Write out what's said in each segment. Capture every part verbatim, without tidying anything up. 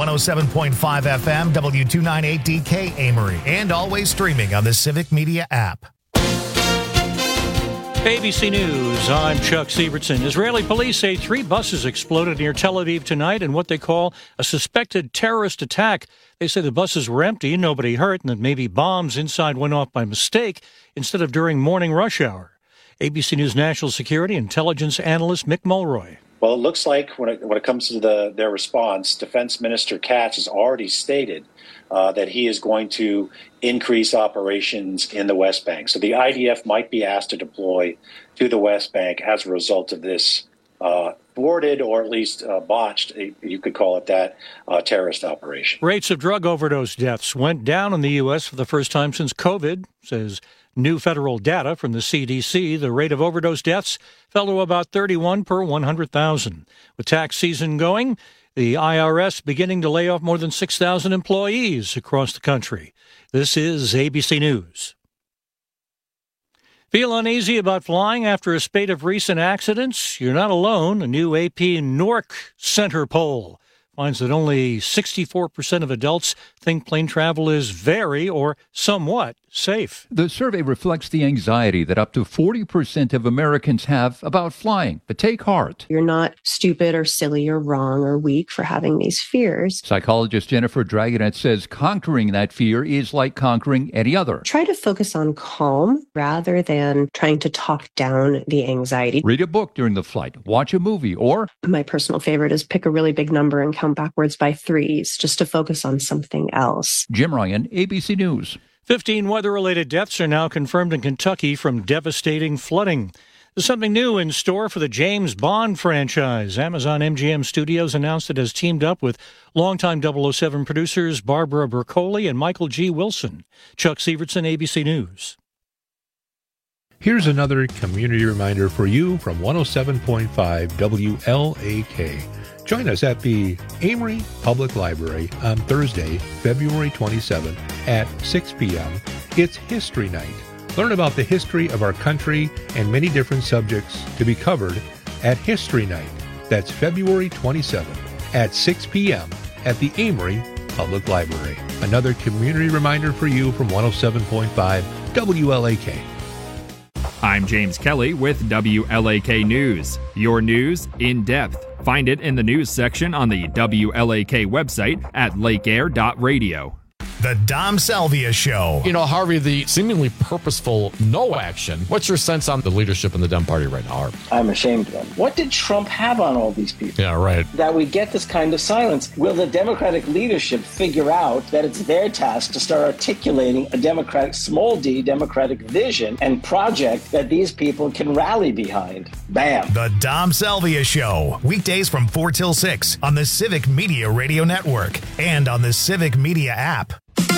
one oh seven point five F M, W two ninety-eight D K Amory, and always streaming on the Civic Media app. A B C News, I'm Chuck Sievertson. Israeli police say three buses exploded near Tel Aviv tonight in what they call a suspected terrorist attack. They say the buses were empty, nobody hurt, and that maybe bombs inside went off by mistake instead of during morning rush hour. A B C News national security intelligence analyst Mick Mulroy. Well, it looks like when it, when it comes to the, their response, Defense Minister Katz has already stated uh, that he is going to increase operations in the West Bank. So the I D F might be asked to deploy to the West Bank as a result of this uh, thwarted or at least uh, botched, you could call it that, uh, terrorist operation. Rates of drug overdose deaths went down in the U S for the first time since COVID, says new federal data from the C D C. The rate of overdose deaths fell to about thirty-one per one hundred thousand. With tax season going, the I R S beginning to lay off more than six thousand employees across the country. This is A B C News. Feel uneasy about flying after a spate of recent accidents? You're not alone. A new A P N O R C Center poll finds that only sixty-four percent of adults think plane travel is very or somewhat safe. The survey reflects the anxiety that up to forty percent of Americans have about flying. But take heart. You're not stupid or silly or wrong or weak for having these fears. Psychologist Jennifer Dragonet says conquering that fear is like conquering any other. Try to focus on calm rather than trying to talk down the anxiety. Read a book during the flight, watch a movie, or... My personal favorite is pick a really big number and count backwards by threes just to focus on something else. Jim Ryan, A B C News. fifteen weather-related deaths are now confirmed in Kentucky from devastating flooding. There's something new in store for the James Bond franchise. Amazon M G M Studios announced it has teamed up with longtime double oh seven producers Barbara Bercoli and Michael G. Wilson. Chuck Sievertson, A B C News. Here's another community reminder for you from one oh seven point five W L A K. Join us at the Amory Public Library on Thursday, February twenty-seventh at six p.m. It's History Night. Learn about the history of our country and many different subjects to be covered at History Night. That's February twenty-seventh at six p.m. at the Amory Public Library. Another community reminder for you from one oh seven point five W L A K. I'm James Kelly with W L A K News. Your news in depth. Find it in the news section on the W L A K website at lake air dot radio. The Dom Salvia Show. You know, Harvey, the seemingly purposeful no action. What's your sense on the leadership in the Dem Party right now, Harvey? I'm ashamed of them. What did Trump have on all these people? Yeah, right. That we get this kind of silence. Will the Democratic leadership figure out that it's their task to start articulating a Democratic, small d, Democratic vision and project that these people can rally behind? Bam. The Dom Salvia Show. Weekdays from four till six on the Civic Media Radio Network and on the Civic Media app.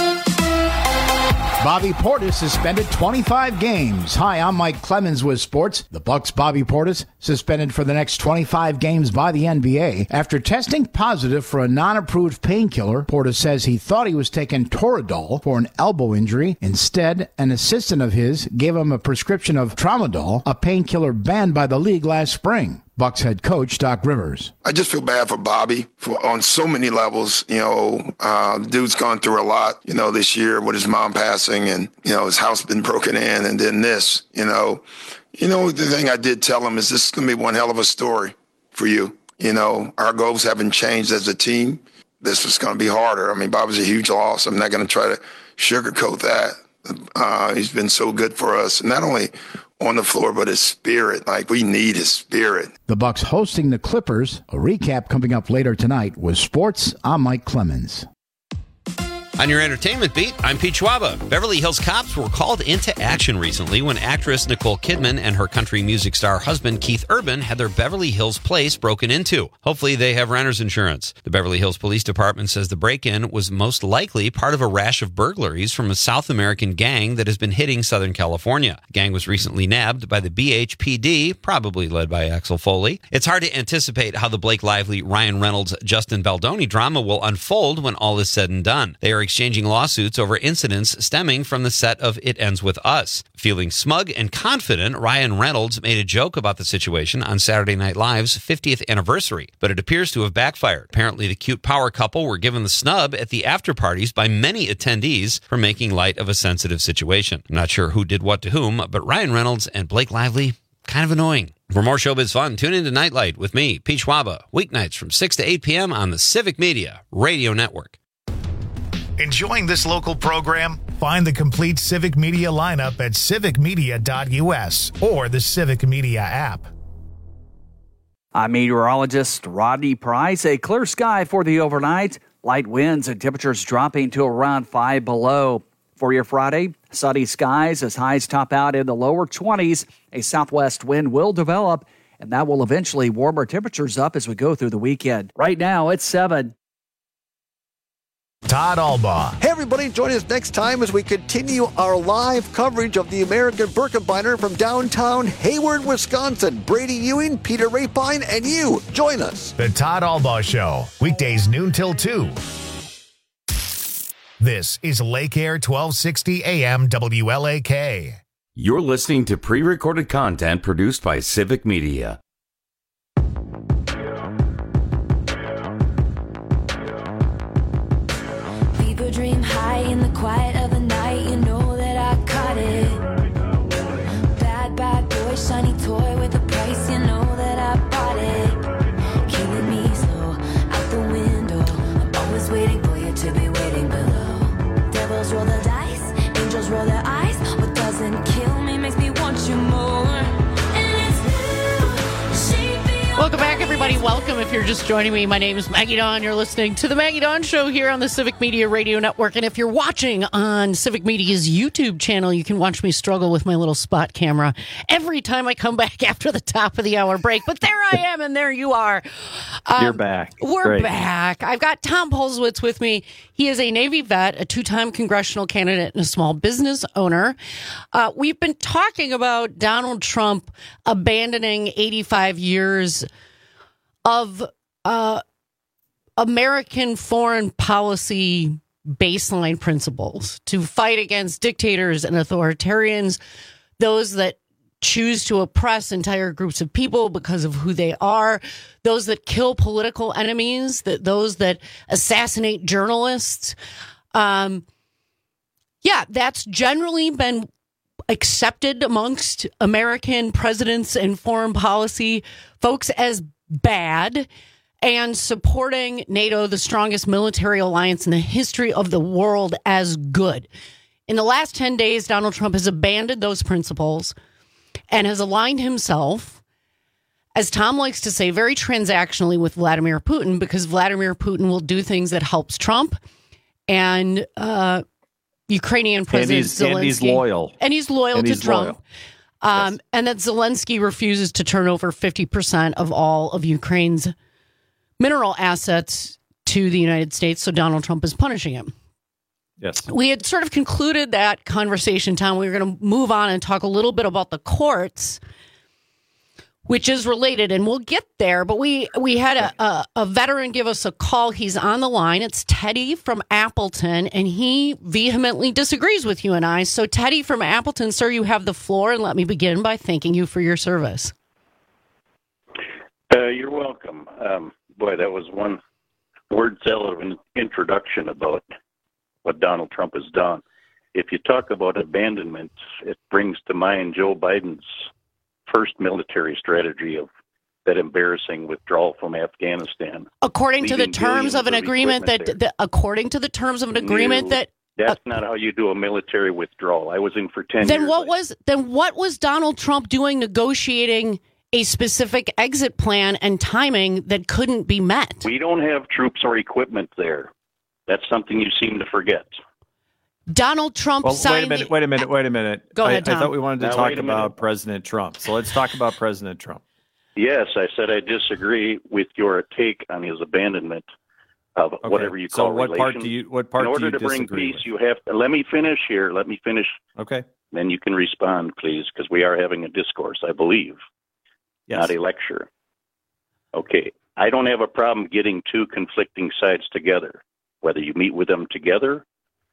Bobby Portis suspended twenty-five games. Hi, I'm Mike Clemens with sports. The Bucks' Bobby Portis suspended for the next twenty-five games by the N B A after testing positive for a non-approved painkiller. Portis says he thought he was taking Toradol for an elbow injury. Instead, an assistant of his gave him a prescription of Tramadol, a painkiller banned by the league last spring. Bucks head coach Doc Rivers. I just feel bad for Bobby for, on so many levels. You know, uh, the dude's gone through a lot, you know, this year with his mom passing and, you know, his house been broken in and then this, you know. You know, the thing I did tell him is this is going to be one hell of a story for you. You know, our goals haven't changed as a team. This was going to be harder. I mean, Bobby's a huge loss. I'm not going to try to sugarcoat that. Uh, he's been so good for us, not only on the floor, but his spirit. Like, we need his spirit. The Bucks hosting the Clippers. A recap coming up later tonight with sports. I'm Mike Clemens. On your entertainment beat, I'm Pete Schwaba. Beverly Hills cops were called into action recently when actress Nicole Kidman and her country music star husband Keith Urban had their Beverly Hills place broken into. Hopefully they have renter's insurance. The Beverly Hills Police Department says the break-in was most likely part of a rash of burglaries from a South American gang that has been hitting Southern California. The gang was recently nabbed by the B H P D, probably led by Axel Foley. It's hard to anticipate how the Blake Lively, Ryan Reynolds, Justin Baldoni drama will unfold when all is said and done. They are exchanging lawsuits over incidents stemming from the set of It Ends With Us. Feeling smug and confident, Ryan Reynolds made a joke about the situation on Saturday Night Live's fiftieth anniversary, but it appears to have backfired. Apparently, the cute power couple were given the snub at the after parties by many attendees for making light of a sensitive situation. I'm not sure who did what to whom, but Ryan Reynolds and Blake Lively, kind of annoying. For more showbiz fun, tune into Nightlight with me, Pete Schwaba, weeknights from six to eight p.m. on the Civic Media Radio Network. Enjoying this local program? Find the complete Civic Media lineup at civic media dot u s or the Civic Media app. I'm meteorologist Rodney Price. A clear sky for the overnight. Light winds and temperatures dropping to around five below. For your Friday, sunny skies as highs top out in the lower twenties. A southwest wind will develop, and that will eventually warm our temperatures up as we go through the weekend. Right now, it's seven. Todd Albaugh. Hey, everybody, join us next time as we continue our live coverage of the American Birkebeiner from downtown Hayward, Wisconsin. Brady Ewing, Peter Rapine, and you. Join us. The Todd Albaugh Show, weekdays noon till two. This is Lake Air twelve sixty A M W L A K. You're listening to pre-recorded content produced by Civic Media. People dream high in the quiet of the night. You know that I caught it. Bad, bad boy, shiny toy with a price. You know that I bought it. Killing me slow, out the window. I'm always waiting for you to be waiting below. Devils roll the dice, angels roll their eyes. What doesn't kill me makes me want you more. Welcome back, everybody. Welcome. If you're just joining me, my name is Maggie Dawn. You're listening to the Maggie Dawn Show here on the Civic Media Radio Network. And if you're watching on Civic Media's YouTube channel, you can watch me struggle with my little spot camera every time I come back after the top of the hour break. But there I am, and there you are. Um, You're back. We're Great. back. I've got Tom Polzwitz with me. He is a Navy vet, a two-time congressional candidate, and a small business owner. Uh, we've been talking about Donald Trump abandoning eighty-five years of uh, American foreign policy baseline principles to fight against dictators and authoritarians, those that choose to oppress entire groups of people because of who they are, those that kill political enemies, that those that assassinate journalists. Um, yeah, that's generally been accepted amongst American presidents and foreign policy folks as bad, and supporting NATO, the strongest military alliance in the history of the world, as good. In the last ten days, Donald Trump has abandoned those principles and has aligned himself, as Tom likes to say, very transactionally with Vladimir Putin, because Vladimir Putin will do things that helps Trump and uh, Ukrainian President and he's, Zelensky. And he's loyal. And he's loyal and to he's Trump. Loyal. Um, yes. And that Zelensky refuses to turn over fifty percent of all of Ukraine's mineral assets to the United States, so Donald Trump is punishing him. Yes. We had sort of concluded that conversation, Tom. We were going to move on and talk a little bit about the courts, which is related, and we'll get there. But we, we had a, a, a veteran give us a call. He's on the line. It's Teddy from Appleton, and he vehemently disagrees with you and I. So, Teddy from Appleton, sir, you have the floor, and let me begin by thanking you for your service. Uh, you're welcome. Um, boy, that was one word salad of an introduction about what Donald Trump has done. If you talk about abandonment, it brings to mind Joe Biden's first military strategy of that embarrassing withdrawal from Afghanistan. According to the terms of an agreement that, that, according to the terms of an agreement no, that, that's uh, not how you do a military withdrawal. I was in for ten then years. what was then what was Donald Trump doing negotiating a specific exit plan and timing that couldn't be met? We don't have troops or equipment there. That's something you seem to forget. Donald Trump well, signed... Wait a minute, wait a minute, wait a minute. Go ahead, I, Tom. I thought we wanted to now, talk about minute. President Trump. So let's talk about President Trump. Yes, I said I disagree with your take on his abandonment of okay. whatever you call so what relations. part do you what part In order do you to bring disagree peace, with? you have to... Let me finish here. Let me finish. Okay. Then you can respond, please, because we are having a discourse, I believe, yes. not a lecture. Okay. I don't have a problem getting two conflicting sides together, whether you meet with them together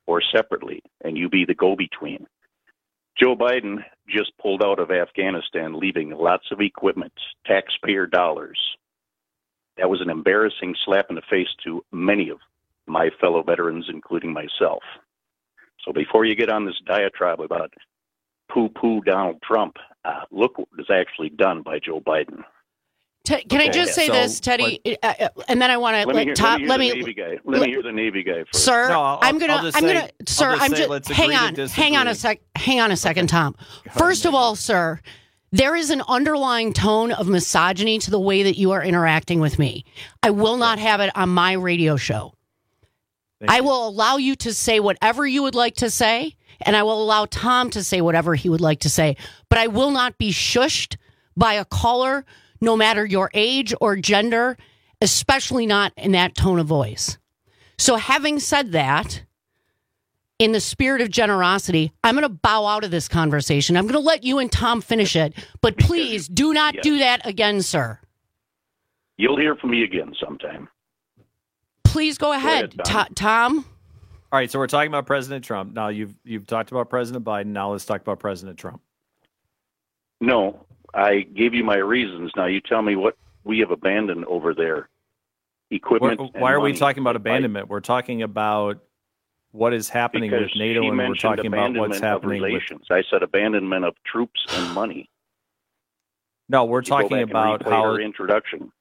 or separately, and you be the go-between. Joe Biden just pulled out of Afghanistan, leaving lots of equipment, taxpayer dollars. That was an embarrassing slap in the face to many of my fellow veterans, including myself. So before you get on this diatribe about poo-poo Donald Trump, uh, look what was actually done by Joe Biden. Te- can Okay, I just say so this, Teddy? Uh, uh, and then I want to Let me let hear, Tom. let me Let hear me, the Navy guy. Let me hear the Navy guy first. sir. No, I'll- I'm gonna. I'll just I'm say- gonna. I'll Sir, just I'm say just. let's Hang agree to on. disagree. Hang on a sec. Hang on a second, Tom. First of all, sir, there is an underlying tone of misogyny to the way that you are interacting with me. I will not have it on my radio show. I will allow you to say whatever you would like to say, and I will allow Tom to say whatever he would like to say. But I will not be shushed by a caller, no matter your age or gender, especially not in that tone of voice. So having said that, in the spirit of generosity, I'm going to bow out of this conversation. I'm going to let you and Tom finish it, but please do not Yes. do that again, sir. You'll hear from me again sometime. Please go ahead, ahead, Tom. To- Tom. All right, so we're talking about President Trump. Now you've you've talked about President Biden. Now let's talk about President Trump. No, I gave you my reasons. Now you tell me what we have abandoned over there. Equipment. Why, and why are we money. talking about abandonment? We're talking about what is happening Because with NATO, he and we're mentioned talking about what's abandonment of happening with. relations. I said abandonment of troops and money. No, we're You go talking back and about replay how. her introduction.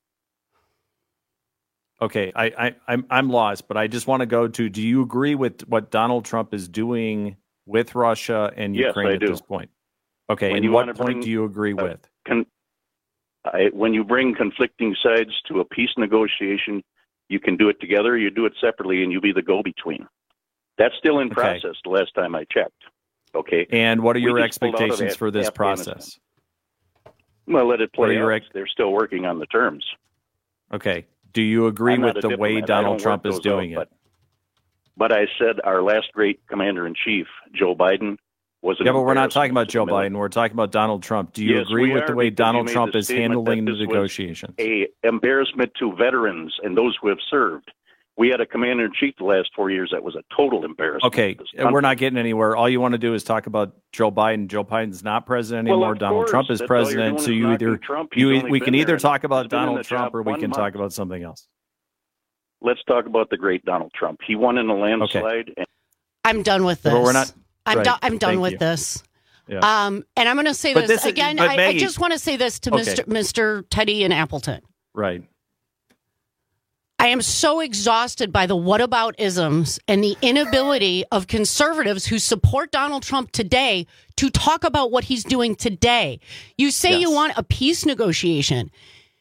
Okay, I, I I'm I'm lost, but I just want to go to. Do you agree with what Donald Trump is doing with Russia and Yes, Ukraine I at do. this point? Okay, When and you what wanna point bring- do you agree uh, with? Con- I, when you bring conflicting sides to a peace negotiation, you can do it together, you do it separately, and you be the go-between. That's still in Okay. process the last time I checked. Okay. And what are We your just pulled out of expectations Af- for this Afghanistan. process? Well, let it What play are your out. ex- They're still working on the terms. Okay, do you agree I'm not with a the way diplomat. I Donald don't Trump work is those doing out, it? But, but I said our last great commander-in-chief, Joe Biden, was an Yeah, but we're not talking embarrassment about to Joe the military. Biden. We're talking about Donald Trump. Do you Yes, agree we with are, the way because you Donald made Trump the is statement handling that the this was negotiations? A embarrassment to veterans and those who have served. We had a commander in chief the last four years that was a total embarrassment. Okay, to this we're country. not getting anywhere. All you want to do is talk about Joe Biden. Joe Biden's not president Well, anymore. of Donald course. Trump is That's all you're president. doing So is you knocking either Trump. He's you only we been can either there. talk about He's been in Donald the Trump job or we one can month. talk about something else. Let's talk about the great Donald Trump. He won in a landslide. And I'm done with this. But we're not- I'm right. done. I'm done Thank with you. this. Yeah. Um, and I'm going to say But this, this is- again. but I, I Maggie- just want to say this to Okay. Mister Mister Teddy in Appleton. Right. I am so exhausted by the whataboutisms and the inability of conservatives who support Donald Trump today to talk about what he's doing today. You say you Yes. want a peace negotiation.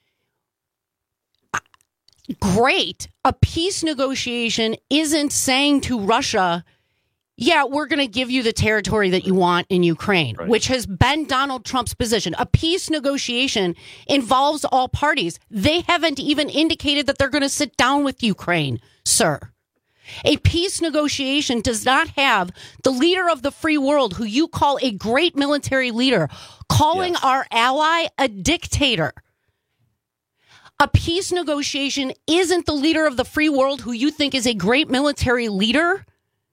Great. A peace negotiation isn't saying to Russia, yeah, we're going to give you the territory that you want in Ukraine, Right. which has been Donald Trump's position. A peace negotiation involves all parties. They haven't even indicated that they're going to sit down with Ukraine, sir. A peace negotiation does not have the leader of the free world, who you call a great military leader, calling Yes. our ally a dictator. A peace negotiation isn't the leader of the free world, who you think is a great military leader,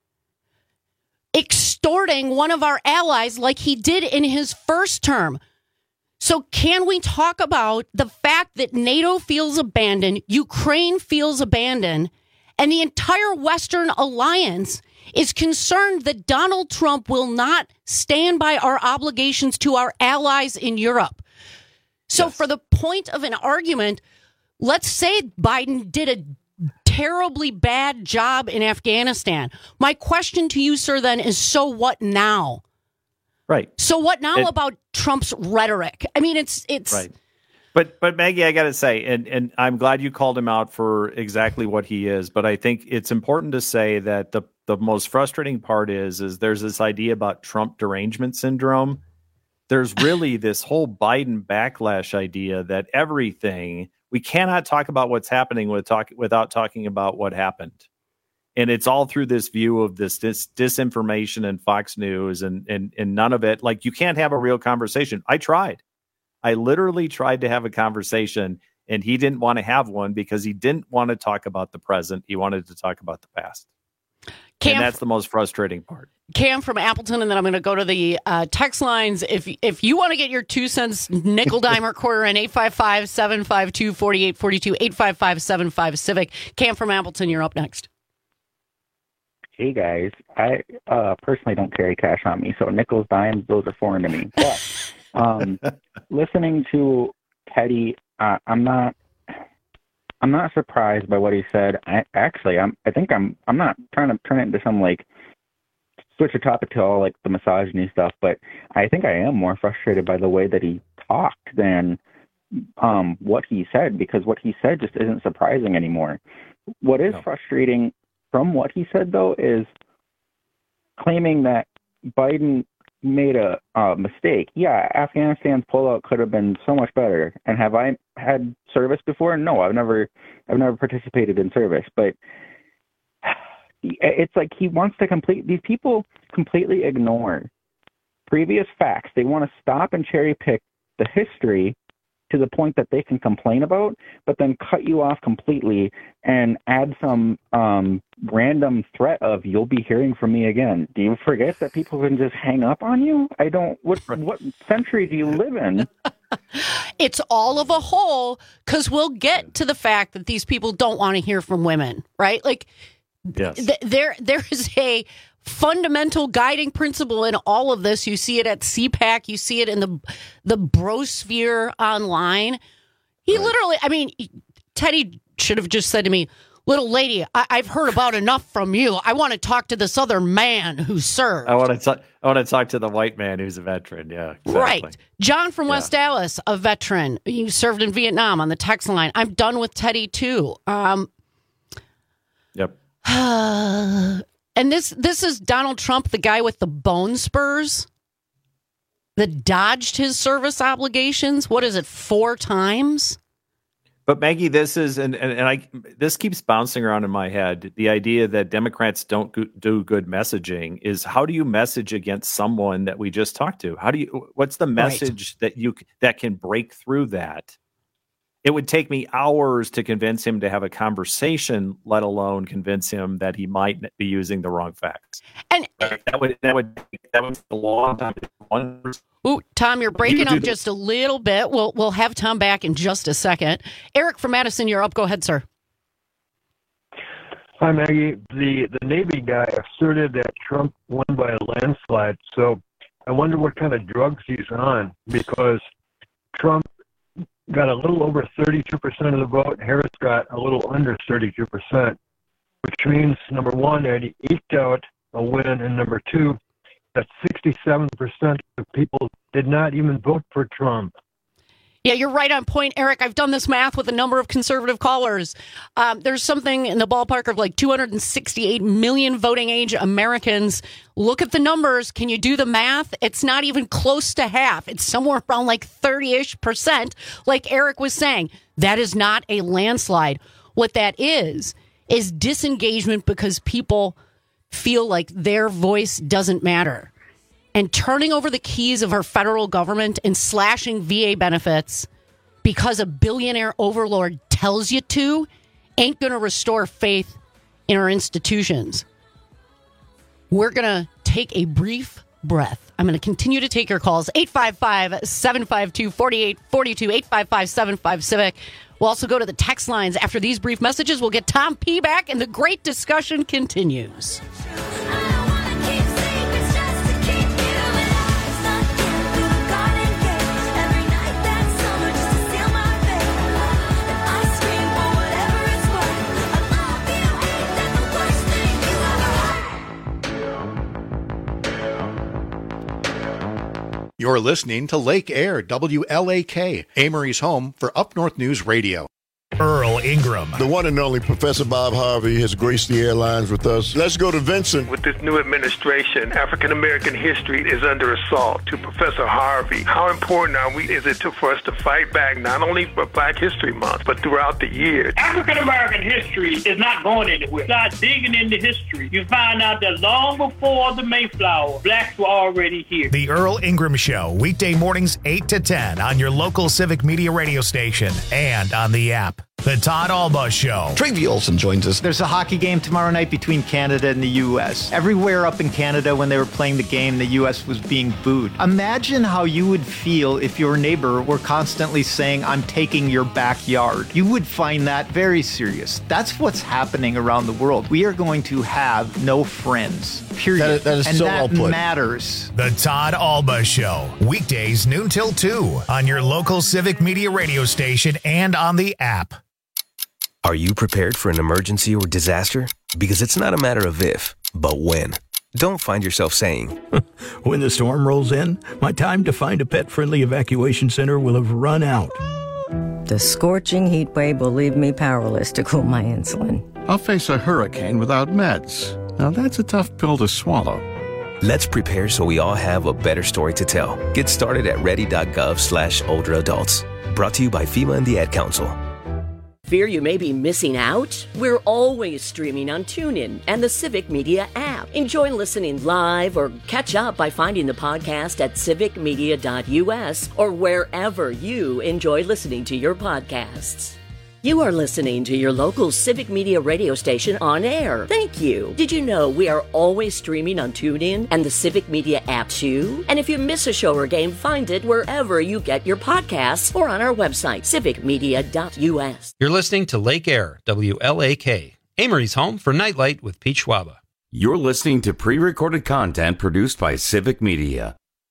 extorting one of our allies like he did in his first term. So can we talk about the fact that NATO feels abandoned, Ukraine feels abandoned, and the entire Western alliance is concerned that Donald Trump will not stand by our obligations to our allies in Europe? So Yes. for the point of an argument, let's say Biden did a terribly bad job in Afghanistan. My question to you, sir, then is, so what now? Right. So what now It- about Trump's rhetoric? I mean, it's it's Right. But but Maggie, I got to say, and and I'm glad you called him out for exactly what he is. But I think it's important to say that the the most frustrating part is is there's this idea about Trump derangement syndrome. There's really this whole Biden backlash idea that everything, we cannot talk about what's happening with talk, without talking about what happened. And it's all through this view of this, this disinformation and Fox News and, and, and none of it. Like, you can't have a real conversation. I tried. I literally tried to have a conversation, and he didn't want to have one because he didn't want to talk about the present. He wanted to talk about the past. Cam, and that's the most frustrating part. Cam from Appleton, and then I'm going to go to the uh, text lines. If if you want to get your two cents nickel, dime, or quarter in, eight five five, seven five two, four eight four two, eight five five, seven five, Civic. Cam from Appleton, you're up next. Hey, guys. I uh, personally don't carry cash on me, so nickels, dimes, those are foreign to me. But um, listening to Teddy, uh, I'm not I'm not surprised by what he said. I, actually, I'm, I think I'm I'm not trying to turn it into some, like, switch the topic to all, like, the misogyny stuff, but I think I am more frustrated by the way that he talked than um, what he said, because what he said just isn't surprising anymore. What is no. frustrating from what he said, though, is claiming that Biden made a uh, mistake. Yeah, Afghanistan's pullout could have been so much better. And have I had service before? No, I've never, I've never participated in service. But it's like he wants to complete. These people completely ignore previous facts. They want to stop and cherry pick the history to the point that they can complain about, but then cut you off completely and add some um, random threat of "you'll be hearing from me again." Do you forget that people can just hang up on you? I don't. What what century do you live in? It's all of a whole, because we'll get to the fact that these people don't want to hear from women, right? Like, yes. th- there there is a fundamental guiding principle in all of this. You see it at C PAC. You see it in the the brosphere online. He right. literally, I mean, Teddy should have just said to me, "Little lady, I- I've heard about enough from you. I want to talk to this other man who served. I want to talk. I want to talk to the white man who's a veteran." Yeah, exactly. Right. John from Yeah. West Dallas, a veteran. He served in Vietnam on the text line. I'm done with Teddy too. Um, yep. And this this is Donald Trump, the guy with the bone spurs that dodged his service obligations. What is it, four times? But Maggie, this is and, and, and I this keeps bouncing around in my head. The idea that Democrats don't go, do good messaging is, how do you message against someone that we just talked to? How do you? What's the message right. that you that can break through that? It would take me hours to convince him to have a conversation, let alone convince him that he might be using the wrong facts. And that would that would that would take a long time. One Ooh, Tom, you're breaking up just a little bit. We'll we'll have Tom back in just a second. Eric from Madison, you're up. Go ahead, sir. Hi, Maggie. The the Navy guy asserted that Trump won by a landslide. So I wonder what kind of drugs he's on, because Trump got a little over thirty-two percent of the vote. Harris got a little under thirty-two percent, which means, number one, that he eked out a win, and number two, that sixty-seven percent of people did not even vote for Trump. Yeah, you're right on point, Eric. I've done this math with a number of conservative callers. Um, there's something in the ballpark of like two hundred sixty-eight million voting age Americans. Look at the numbers. Can you do the math? It's not even close to half. It's somewhere around like thirty-ish percent, like Eric was saying. That is not a landslide. What that is, is disengagement because people feel like their voice doesn't matter. And turning over the keys of our federal government and slashing V A benefits because a billionaire overlord tells you to ain't going to restore faith in our institutions. We're going to take a brief breath. I'm going to continue to take your calls. eight five five, seven five two, four eight four two, eight five five, seven five, Civic. We'll also go to the text lines. After these brief messages, we'll get Tom P. back, and the great discussion continues. You're listening to Lake Air, W L A K, Amory's home for Up North News Radio. Earl Ingram. The one and only Professor Bob Harvey has graced the airlines with us. Let's go to Vincent. With this new administration, African-American history is under assault. To Professor Harvey, how important are we, is it to, for us to fight back, not only for Black History Month, but throughout the year? African-American history is not going anywhere. Start digging into history. You find out that long before the Mayflower, blacks were already here. The Earl Ingram Show, weekday mornings eight to ten on your local Civic Media radio station and on the app. The Todd Alba Show. Travie Olson joins us. There's a hockey game tomorrow night between Canada and the U S. Everywhere up in Canada, when they were playing the game, the U S was being booed. Imagine how you would feel if your neighbor were constantly saying, I'm taking your backyard. You would find that very serious. That's what's happening around the world. We are going to have no friends, period. That is, that is and so that well put. matters. The Todd Alba Show. Weekdays noon till two on your local Civic Media radio station and on the app. Are you prepared for an emergency or disaster? Because it's not a matter of if, but when. Don't find yourself saying, when the storm rolls in, my time to find a pet-friendly evacuation center will have run out. The scorching heat wave will leave me powerless to cool my insulin. I'll face a hurricane without meds. Now that's a tough pill to swallow. Let's prepare so we all have a better story to tell. Get started at ready.gov slash older adults. Brought to you by FEMA and the Ad Council. Fear you may be missing out? We're always streaming on TuneIn and the Civic Media app. Enjoy listening live or catch up by finding the podcast at civic media dot u s or wherever you enjoy listening to your podcasts. You are listening to your local Civic Media radio station on air. Thank you. Did you know we are always streaming on TuneIn and the Civic Media app too? And if you miss a show or game, find it wherever you get your podcasts or on our website, civic media dot u s. You're listening to Lake Air, W L A K, Amory's home for Nightlight with Pete Schwaba. You're listening to pre-recorded content produced by Civic Media.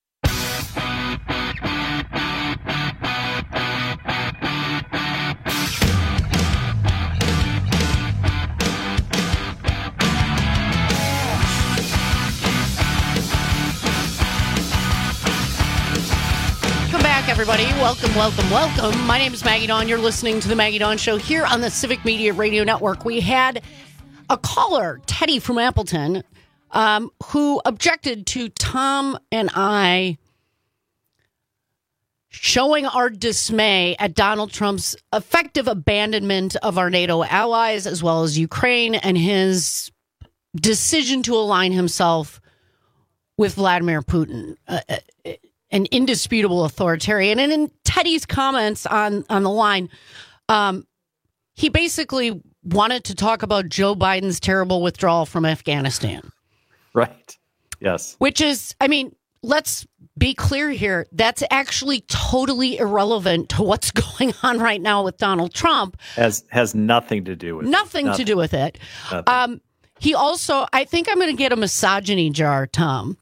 Everybody, welcome, welcome, welcome. My name is Maggie Dawn. You're listening to the Maggie Dawn Show here on the Civic Media Radio Network. We had a caller, Teddy from Appleton, um, who objected to Tom and I showing our dismay at Donald Trump's effective abandonment of our NATO allies, as well as Ukraine, and his decision to align himself with Vladimir Putin. Uh, an indisputable authoritarian. And in Teddy's comments on, on the line, um, he basically wanted to talk about Joe Biden's terrible withdrawal from Afghanistan. Right. Yes. Which is, I mean, let's be clear here. That's actually totally irrelevant to what's going on right now with Donald Trump. Has has nothing to do with nothing it. Nothing to do with it. Um, he also, I think I'm going to get a misogyny jar, Tom.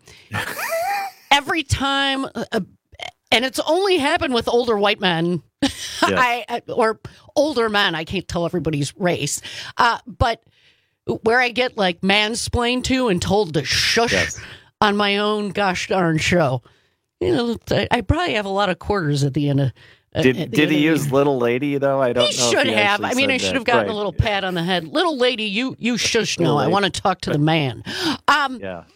Every time, uh, and it's only happened with older white men, yes. I, or older men. I can't tell everybody's race, uh, but where I get like mansplained to and told to shush yes. on my own gosh darn show. You know, I, I probably have a lot of quarters at the end of. Uh, did did he use little lady though? I don't he know. Should he have. I mean, I should that. have gotten right. a little pat on the head. Little lady, you you shush now. I want to talk to the man. Um, yeah.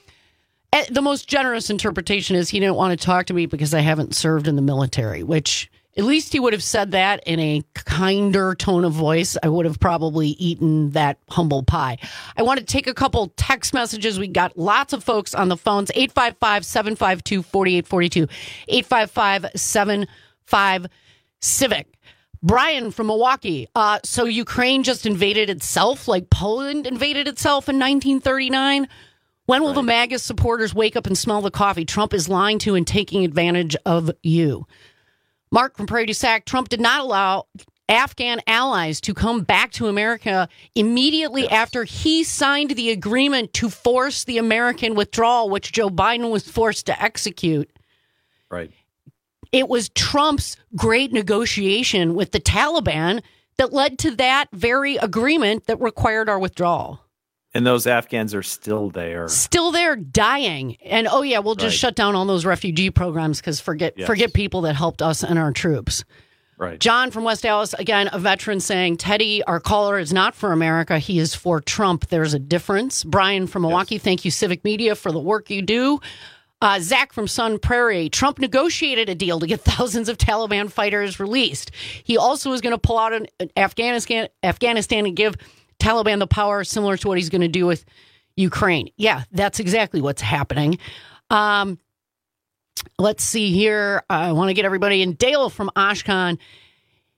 The most generous interpretation is he didn't want to talk to me because I haven't served in the military, which at least he would have said that in a kinder tone of voice. I would have probably eaten that humble pie. I want to take a couple text messages. We got lots of folks on the phones. eight five five, seven five two, four eight four two. eight five five, seven five, CIVIC. Brian from Milwaukee. Uh, so Ukraine just invaded itself like Poland invaded itself in nineteen thirty-nine? When will right. the MAGA supporters wake up and smell the coffee? Trump is lying to and taking advantage of you. Mark from Prairie du Sac. Trump did not allow Afghan allies to come back to America immediately yes. after he signed the agreement to force the American withdrawal, which Joe Biden was forced to execute. Right. It was Trump's great negotiation with the Taliban that led to that very agreement that required our withdrawal. And those Afghans are still there. Still there, dying. And, oh, yeah, we'll just right. shut down all those refugee programs because forget yes. forget people that helped us and our troops. Right. John from West Dallas, again, a veteran saying, Teddy, our caller, is not for America. He is for Trump. There's a difference. Brian from Milwaukee, yes. thank you, Civic Media, for the work you do. Uh, Zach from Sun Prairie, Trump negotiated a deal to get thousands of Taliban fighters released. He also is going to pull out an Afghanistan, Afghanistan and give Taliban the power, similar to what he's going to do with Ukraine. Yeah, that's exactly what's happening. Um, let's see here. I want to get everybody in. Dale from Oshkosh.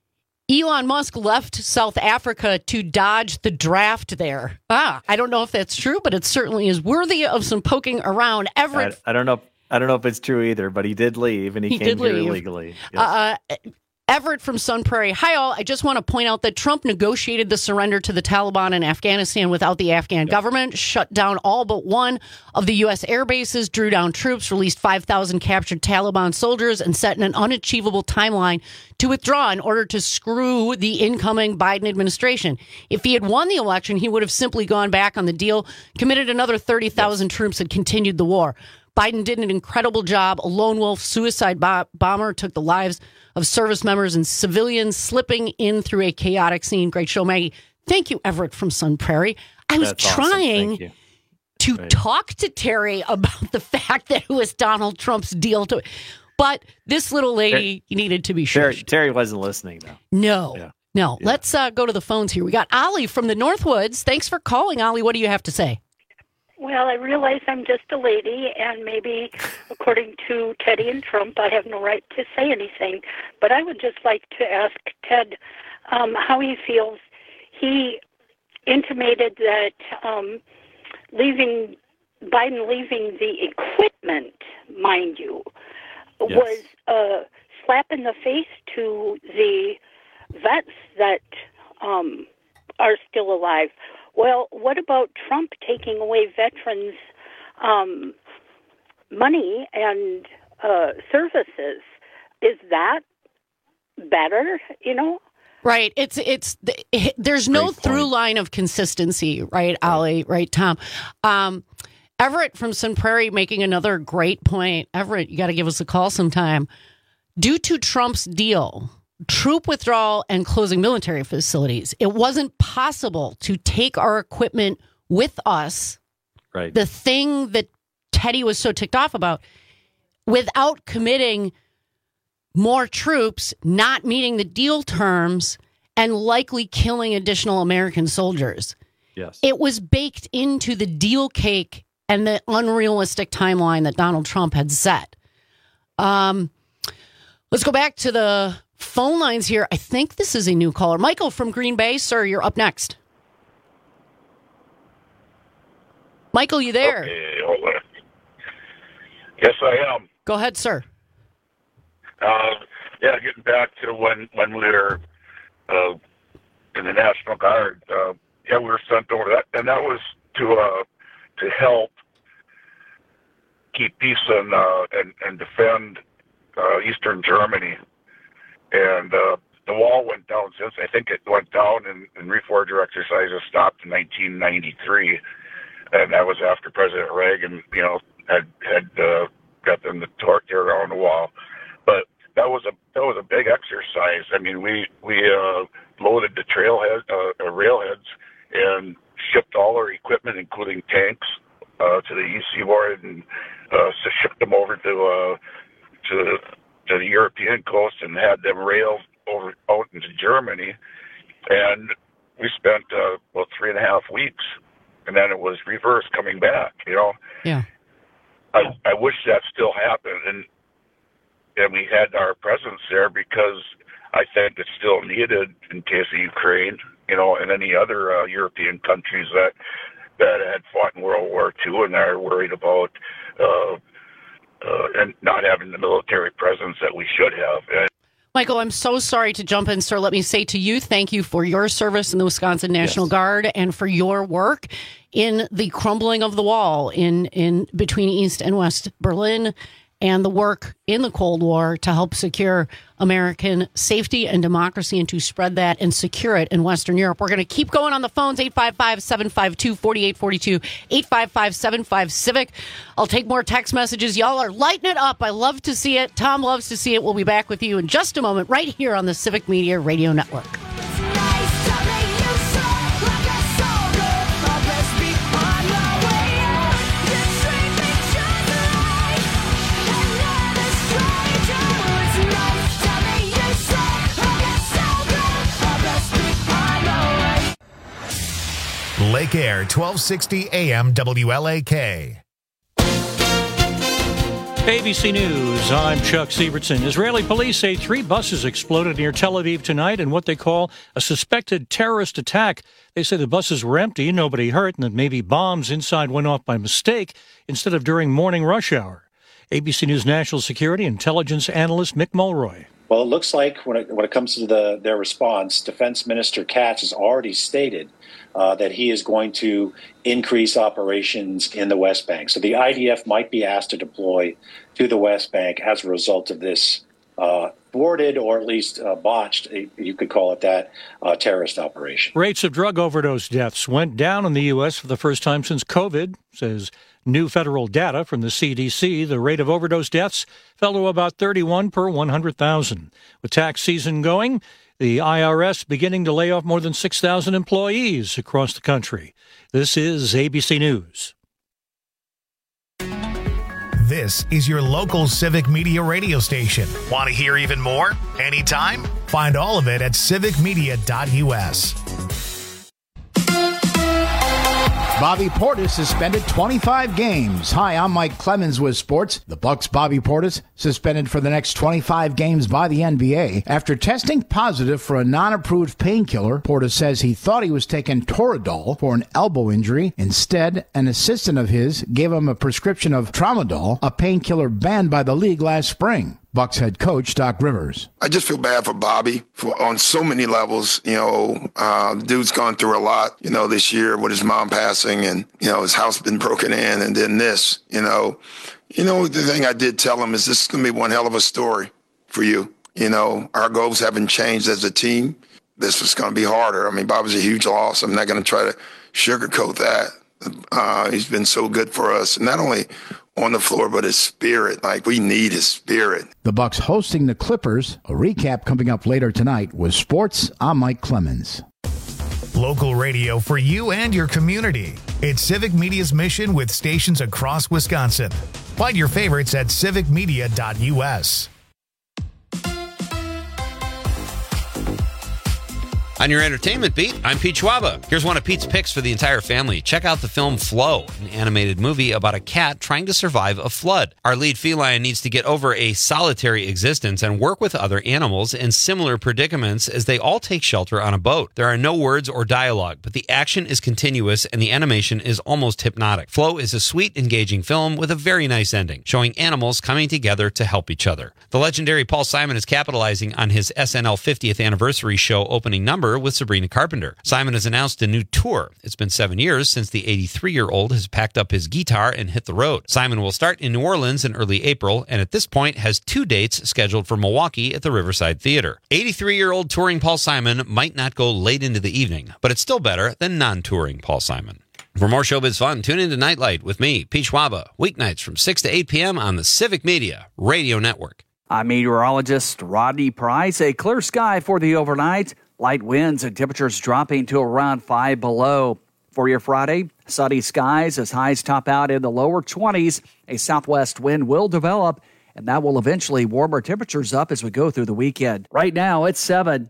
Elon Musk left South Africa to dodge the draft there. Ah, I don't know if that's true, but it certainly is worthy of some poking around. Everett, I, I don't know. I don't know if it's true either, but he did leave, and he, he came did here leave. illegally. Yes. Uh, Everett from Sun Prairie. Hi, all. I just want to point out that Trump negotiated the surrender to the Taliban in Afghanistan without the Afghan yep. government, shut down all but one of the U S air bases, drew down troops, released five thousand captured Taliban soldiers, and set an unachievable timeline to withdraw in order to screw the incoming Biden administration. If he had won the election, he would have simply gone back on the deal, committed another thirty thousand yes. troops, and continued the war. Biden did an incredible job. A lone wolf suicide bo- bomber took the lives of service members and civilians, slipping in through a chaotic scene. Great show, Maggie. Thank you, Everett from Sun Prairie. I was That's trying awesome. to right. talk to Terry about the fact that it was Donald Trump's deal to, but this little lady Terry, needed to be sure. Terry, Terry wasn't listening, though. No, yeah. no. Yeah. Let's uh, go to the phones here. We got Ollie from the Northwoods. Thanks for calling, Ollie. What do you have to say? Well, I realize I'm just a lady, and maybe, according to Teddy and Trump, I have no right to say anything. But I would just like to ask Ted um, how he feels. He intimated that um, leaving Biden leaving the equipment, mind you, yes. was a slap in the face to the vets that um, are still alive. Well, what about Trump taking away veterans' um, money and uh, services? Is that better, you know? Right. It's it's there's no Great through point. line of consistency, right, Ollie? Right, Tom? Um, Everett from Sun Prairie making another great point. Everett, you got to give us a call sometime. Due to Trump's deal, troop withdrawal and closing military facilities, it wasn't possible to take our equipment with us. Right. The thing that Teddy was so ticked off about, without committing more troops, not meeting the deal terms, and likely killing additional American soldiers. Yes. It was baked into the deal cake and the unrealistic timeline that Donald Trump had set. Um, let's go back to the phone lines here. I think this is a new caller. Michael from Green Bay, sir, you're up next. Michael, you there? Okay, hold on. Yes, I am. Go ahead, sir. Uh, yeah, getting back to when, when we were uh, in the National Guard. Uh, yeah, we were sent over that, and that was to uh, to help keep peace and uh, and, and defend uh, Eastern Germany. And uh, the wall went down since. I think it went down, and, and reforger exercises stopped in nineteen ninety-three, and that was after President Reagan, you know, had had uh, got them to tear tear down the wall. But that was a that was a big exercise. I mean, we we uh, loaded the trailhead uh, uh, railheads and shipped all our equipment, including tanks, uh, to the east seaboard, and uh, shipped them over to uh, to to the European coast and had them railed over out into Germany. And we spent uh, about three and a half weeks, and then it was reverse coming back. You know. Yeah. I I wish that still happened, and. And we had our presence there because I think it's still needed in case of Ukraine, you know, and any other uh, European countries that that had fought in World War Two and are worried about uh, uh, and not having the military presence that we should have. And Michael, I'm so sorry to jump in, sir. Let me say to you, thank you for your service in the Wisconsin National yes. Guard and for your work in the crumbling of the wall in, in between East and West Berlin, and the work in the Cold War to help secure American safety and democracy and to spread that and secure it in Western Europe. We're going to keep going on the phones, eight five five, seven five two, four eight four two, eight five five, seven five, CIVIC. I'll take more text messages. Y'all are lighting it up. I love to see it. Tom loves to see it. We'll be back with you in just a moment right here on the Civic Media Radio Network. Lake Air, twelve sixty A M W L A K. A B C News, I'm Chuck Sievertson. Israeli police say three buses exploded near Tel Aviv tonight in what they call a suspected terrorist attack. They say the buses were empty, nobody hurt, and that maybe bombs inside went off by mistake instead of during morning rush hour. A B C News national security intelligence analyst Mick Mulroy. Well, it looks like when it, when it comes to the, their response, Defense Minister Katz has already stated uh, that he is going to increase operations in the West Bank. So the I D F might be asked to deploy to the West Bank as a result of this uh, thwarted or at least uh, botched, you could call it that, uh, terrorist operation. Rates of drug overdose deaths went down in the U S for the first time since COVID, says new federal data from the C D C. The rate of overdose deaths fell to about thirty-one per one hundred thousand. With tax season going, the I R S beginning to lay off more than six thousand employees across the country. This is A B C News. This is your local Civic Media radio station. Want to hear even more? Anytime? Find all of it at civic media dot u s. Bobby Portis suspended twenty-five games. Hi, I'm Mike Clemens with sports. The Bucks' Bobby Portis suspended for the next twenty-five games by the N B A after testing positive for a non-approved painkiller. Portis says he thought he was taking Toradol for an elbow injury. Instead, an assistant of his gave him a prescription of Tramadol, a painkiller banned by the league last spring. Bucks head coach Doc Rivers. I just feel bad for Bobby for, on so many levels. You know, uh, the dude's gone through a lot, you know, this year with his mom passing and, you know, his house been broken in and then this, you know. You know, the thing I did tell him is this is going to be one hell of a story for you. You know, our goals haven't changed as a team. This was going to be harder. I mean, Bobby's a huge loss. I'm not going to try to sugarcoat that. Uh, he's been so good for us. Not only on the floor, but his spirit. Like, we need his spirit. The Bucks hosting the Clippers. A recap coming up later tonight with sports. I'm Mike Clemens. Local radio for you and your community. It's Civic Media's mission with stations across Wisconsin. Find your favorites at civic media dot u s. On your entertainment beat, I'm Pete Schwaba. Here's one of Pete's picks for the entire family. Check out the film Flow, an animated movie about a cat trying to survive a flood. Our lead feline needs to get over a solitary existence and work with other animals in similar predicaments as they all take shelter on a boat. There are no words or dialogue, but the action is continuous and the animation is almost hypnotic. Flow is a sweet, engaging film with a very nice ending, showing animals coming together to help each other. The legendary Paul Simon is capitalizing on his S N L fiftieth anniversary show opening number with Sabrina Carpenter. Simon has announced a new tour. It's been seven years since the eighty-three-year-old has packed up his guitar and hit the road. Simon will start in New Orleans in early April, and at this point has two dates scheduled for Milwaukee at the Riverside Theater. eighty-three-year-old touring Paul Simon might not go late into the evening, but it's still better than non-touring Paul Simon. For more showbiz fun, tune into Nightlight with me, Pete Schwaba, weeknights from six to eight p.m. on the Civic Media Radio Network. I'm meteorologist Rodney Price. A clear sky for the overnight. Light winds and temperatures dropping to around five below. For your Friday, sunny skies as highs top out in the lower twenties. A southwest wind will develop, and that will eventually warm our temperatures up as we go through the weekend. Right now, it's seven.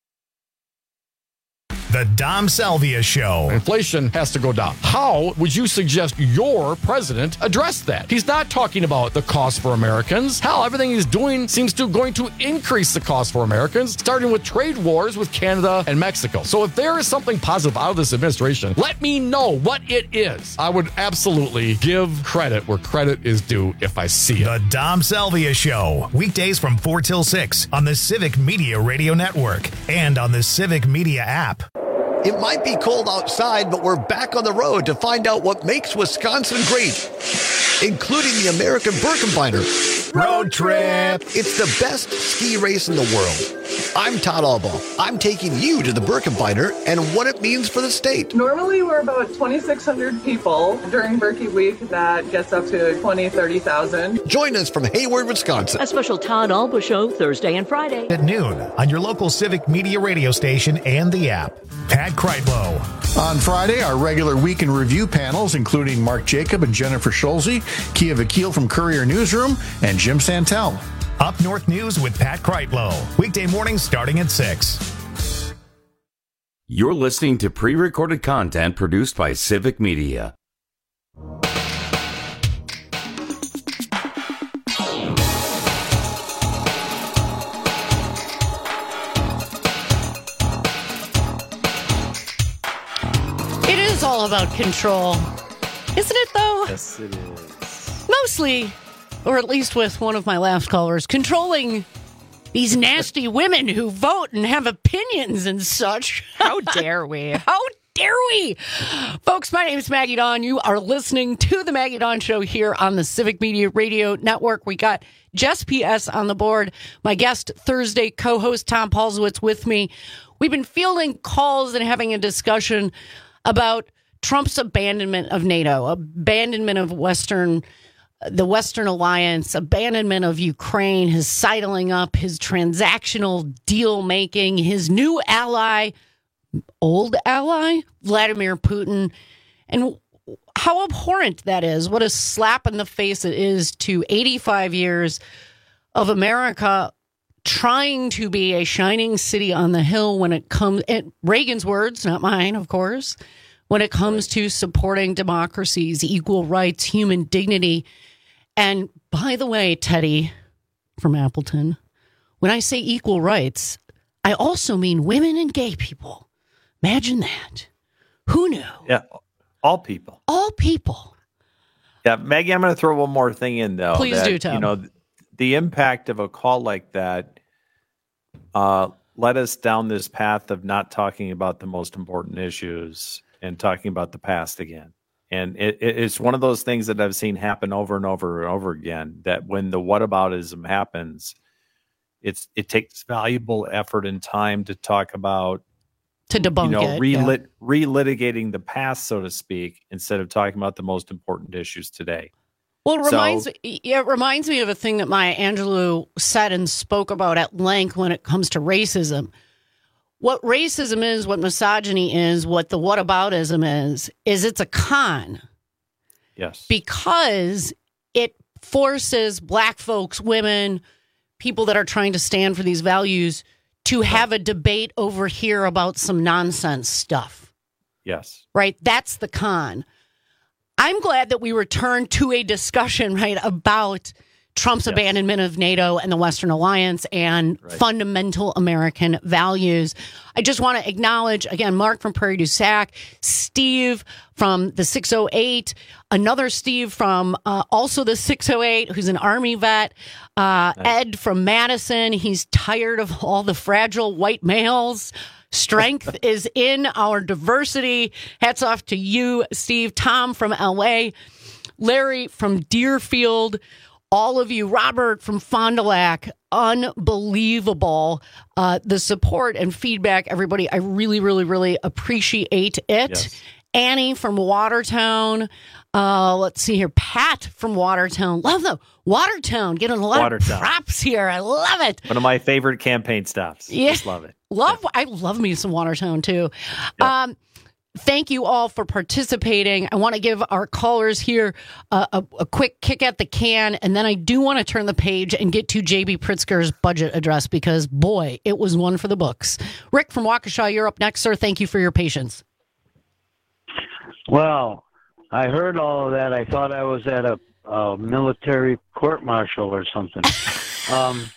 The Dom Salvia Show. Inflation has to go down. How would you suggest your president address that? He's not talking about the cost for Americans. Hell, everything he's doing seems to going to increase the cost for Americans, starting with trade wars with Canada and Mexico. So if there is something positive out of this administration, let me know what it is. I would absolutely give credit where credit is due if I see it. The Dom Salvia Show. Weekdays from four till six on the Civic Media Radio Network and on the Civic Media app. It might be cold outside, but we're back on the road to find out what makes Wisconsin great, including the American Birkebeiner Road Trip. It's the best ski race in the world. I'm Todd Albaugh. I'm taking you to the Birkebeiner and what it means for the state. Normally, we're about twenty-six hundred people. During Birkie Week, that gets up to twenty, thirty thousand. Join us from Hayward, Wisconsin. A special Todd Albaugh show Thursday and Friday at noon on your local Civic Media radio station and the app. Pat Kreitlow. On Friday, our regular week in review panels, including Mark Jacob and Jennifer Scholze, Kia Vakil from Courier Newsroom, and Jim Santel. Up North News with Pat Kreitlow. Weekday mornings starting at six. You're listening to pre-recorded content produced by Civic Media. all about control. Isn't it, though? Yes, it is. Mostly, or at least with one of my last callers, controlling these nasty women who vote and have opinions and such. How dare we? How dare we? Folks, my name is Maggie Dawn. You are listening to the Maggie Dawn Show here on the Civic Media Radio Network. We got Jess P S on the board. My guest Thursday co-host Tom Paulsowitz with me. We've been fielding calls and having a discussion about Trump's abandonment of NATO, abandonment of Western, the Western alliance, abandonment of Ukraine, his sidling up, his transactional deal making, his new ally, old ally, Vladimir Putin, and how abhorrent that is. What a slap in the face it is to eighty-five years of America trying to be a shining city on the hill when it comes, in Reagan's words, not mine, of course, when it comes to supporting democracies, equal rights, human dignity. And by the way, Teddy from Appleton, when I say equal rights, I also mean women and gay people. Imagine that. Who knew? Yeah, all people. All people. Yeah, Maggie, I'm going to throw one more thing in, though. Please that, do, Tom. You know, the impact of a call like that uh, led us down this path of not talking about the most important issues and talking about the past again. And it, it, it's one of those things that I've seen happen over and over and over again, that when the whataboutism happens, it's it takes valuable effort and time to talk about, to debunk you know, it, relit, yeah. relitigating the past, so to speak, instead of talking about the most important issues today. Well, it So- reminds me, yeah, it reminds me of a thing that Maya Angelou said and spoke about at length when it comes to racism. What racism is, what misogyny is, what the whataboutism is, is it's a con. Yes. Because it forces black folks, women, people that are trying to stand for these values to have a debate over here about some nonsense stuff. Yes. Right? That's the con. I'm glad that we returned to a discussion, right, about Trump's yes. abandonment of NATO and the Western Alliance and right. fundamental American values. I just want to acknowledge, again, Mark from Prairie du Sac, Steve from the six oh eight, another Steve from uh, also the six oh eight, who's an Army vet, uh, nice. Ed from Madison. He's tired of all the fragile white males. Strength is in our diversity. Hats off to you, Steve. Tom from L A, Larry from Deerfield, all of you, Robert from Fond du Lac, unbelievable. Uh, the support and feedback, everybody. I really, really, really appreciate it. Yes. Annie from Watertown. Uh, let's see here. Pat from Watertown. Love them. Watertown. Getting a lot Watertown. of props here. I love it. One of my favorite campaign stops. Yeah. Just love it. Love. Yeah. I love me some Watertown, too. Yeah. Um, Thank you all for participating. I want to give our callers here uh, a, a quick kick at the can, and then I do want to turn the page and get to J B Pritzker's budget address because, boy, it was one for the books. Rick from Waukesha, you're up next, sir. Thank you for your patience. Well, I heard all of that. I thought I was at a, a military court-martial or something. um,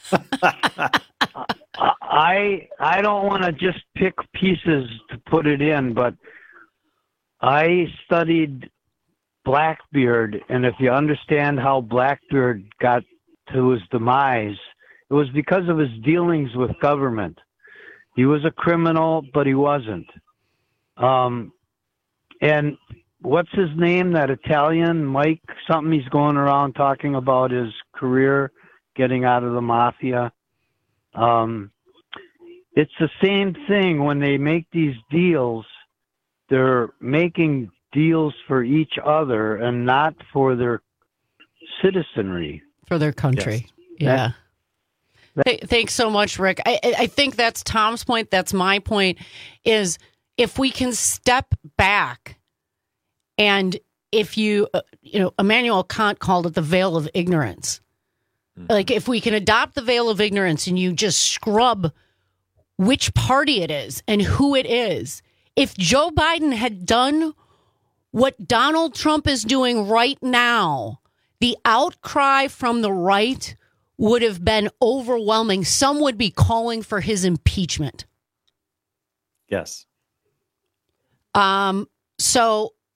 I I don't want to just pick pieces to put it in, but I studied Blackbeard, and if you understand how Blackbeard got to his demise, it was because of his dealings with government. He was a criminal, but he wasn't. Um, and what's his name, that Italian, Mike something, he's going around talking about his career, getting out of the mafia. Um, it's the same thing when they make these deals. They're making deals for each other and not for their citizenry. For their country. Yes. Yeah. That, that, Th- thanks so much, Rick. I, I think that's Tom's point. That's my point, is if we can step back and if you, uh, you know, Immanuel Kant called it the veil of ignorance. Mm-hmm. Like if we can adopt the veil of ignorance and you just scrub which party it is and who it is. If Joe Biden had done what Donald Trump is doing right now, the outcry from the right would have been overwhelming. Some would be calling for his impeachment. Yes. Um. So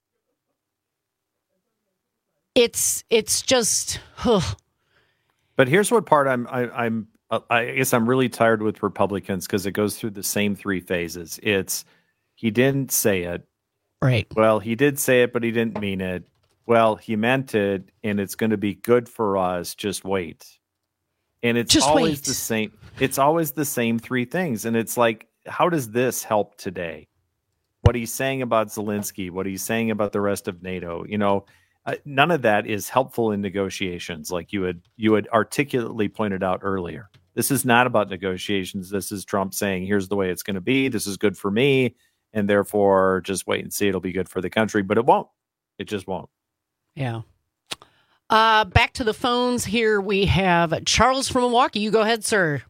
it's it's just. Ugh. But here's what part I'm I, I'm I guess I'm really tired with Republicans because it goes through the same three phases. It's he didn't say it. Right. Well, he did say it, but he didn't mean it. Well, he meant it, and it's going to be good for us. Just wait. And it's Just always wait. the same. It's always the same three things. And it's like, how does this help today? What he's saying about Zelensky, what he's saying about the rest of NATO, you know, uh, none of that is helpful in negotiations, like you had you had articulately pointed out earlier. This is not about negotiations. This is Trump saying, here's the way it's going to be. This is good for me. And therefore, just wait and see. It'll be good for the country. But it won't. It just won't. Yeah. Uh, back to the phones here. We have Charles from Milwaukee. You go ahead, sir.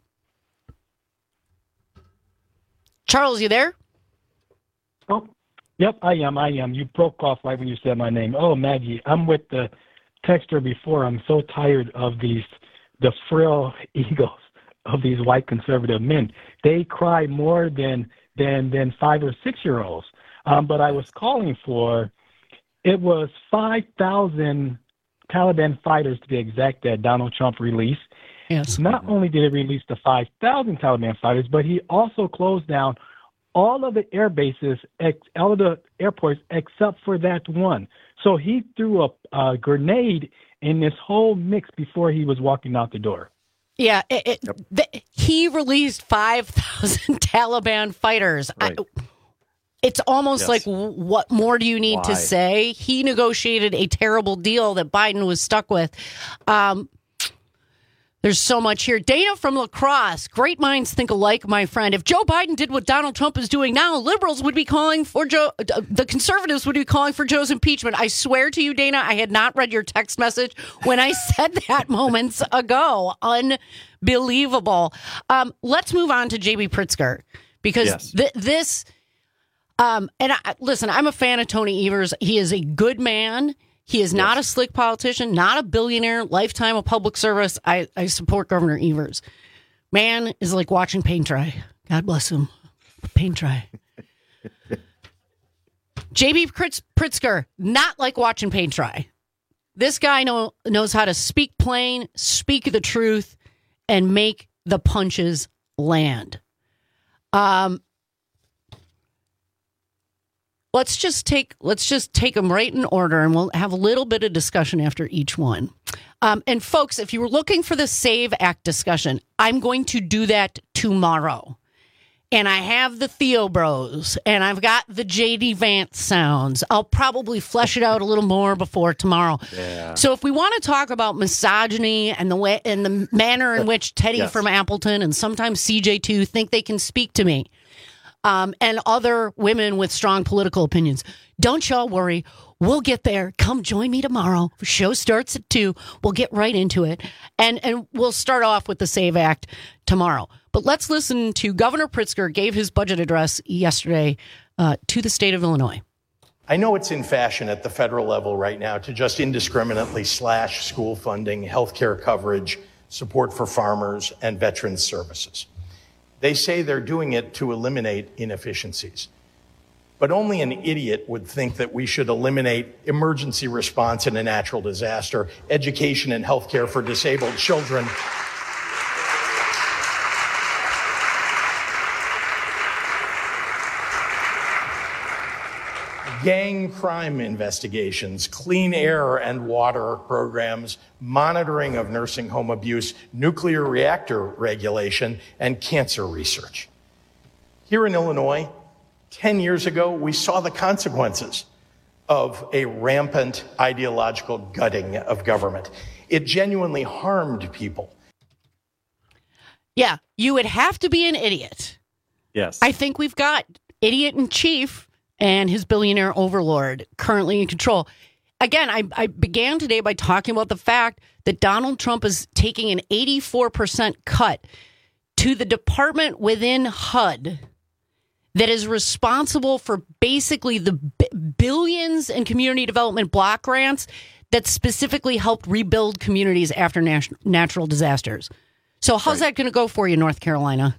Charles, you there? Oh, yep, I am. I am. You broke off right when you said my name. Oh, Maggie, I'm with the texter before. I'm so tired of these, the frail egos of these white conservative men. They cry more than than than five or six year olds. Um, but I was calling for, it was five thousand Taliban fighters to be exact that Donald Trump released. Yes. Not only did he release the five thousand Taliban fighters, but he also closed down all of the air bases, ex- all of the airports, except for that one. So he threw a, a grenade in this whole mix before he was walking out the door. Yeah, it, it, yep. the, he released five thousand Taliban fighters. Right. I, it's almost yes. like, what more do you need Why? to say? He negotiated a terrible deal that Biden was stuck with. Um, There's so much here. Dana from La Crosse. Great minds think alike, my friend. If Joe Biden did what Donald Trump is doing now, liberals would be calling for Joe, the conservatives would be calling for Joe's impeachment. I swear to you, Dana, I had not read your text message when I said that moments ago. Unbelievable. Um, let's move on to J B Pritzker, because yes. th- this, um, and I, listen, I'm a fan of Tony Evers. He is a good man. He is not yes. a slick politician, not a billionaire, lifetime of public service. I, I support Governor Evers. Man is like watching paint dry. God bless him. Paint dry. J B Pritzker, not like watching paint dry. This guy know, knows how to speak plain, speak the truth, and make the punches land. Um, Let's just take let's just take them right in order, and we'll have a little bit of discussion after each one. Um, and folks, if you were looking for the SAVE Act discussion, I'm going to do that tomorrow. And I have the Theo Bros, and I've got the J D Vance sounds. I'll probably flesh it out a little more before tomorrow. Yeah. So if we want to talk about misogyny and the way and the manner in which Teddy yes. from Appleton and sometimes C J too think they can speak to me, Um, and other women with strong political opinions, don't y'all worry. We'll get there. Come join me tomorrow. The show starts at two. We'll get right into it. And and we'll start off with the SAVE Act tomorrow. But let's listen to Governor Pritzker gave his budget address yesterday uh, to the state of Illinois. I know it's in fashion at the federal level right now to just indiscriminately slash school funding, health care coverage, support for farmers, and veterans services. They say they're doing it to eliminate inefficiencies. But only an idiot would think that we should eliminate emergency response in a natural disaster, education and health care for disabled children. Gang crime investigations, clean air and water programs, monitoring of nursing home abuse, nuclear reactor regulation, and cancer research. Here in Illinois, ten years ago, we saw the consequences of a rampant ideological gutting of government. It genuinely harmed people. Yeah, you would have to be an idiot. Yes. I think we've got idiot in chief and his billionaire overlord currently in control. Again, I, I began today by talking about the fact that Donald Trump is taking an eighty-four percent cut to the department within H U D that is responsible for basically the b- billions in community development block grants that specifically helped rebuild communities after nat- natural disasters. So how's right. that going to go for you, North Carolina?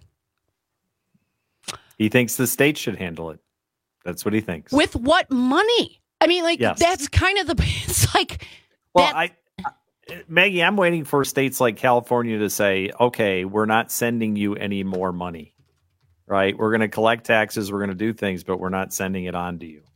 He thinks the state should handle it. That's what he thinks. With what money? I mean, like, yes. that's kind of the, it's like, Well, I, I, Maggie, I'm waiting for states like California to say, okay, we're not sending you any more money, right? We're going to collect taxes, we're going to do things, but we're not sending it on to you.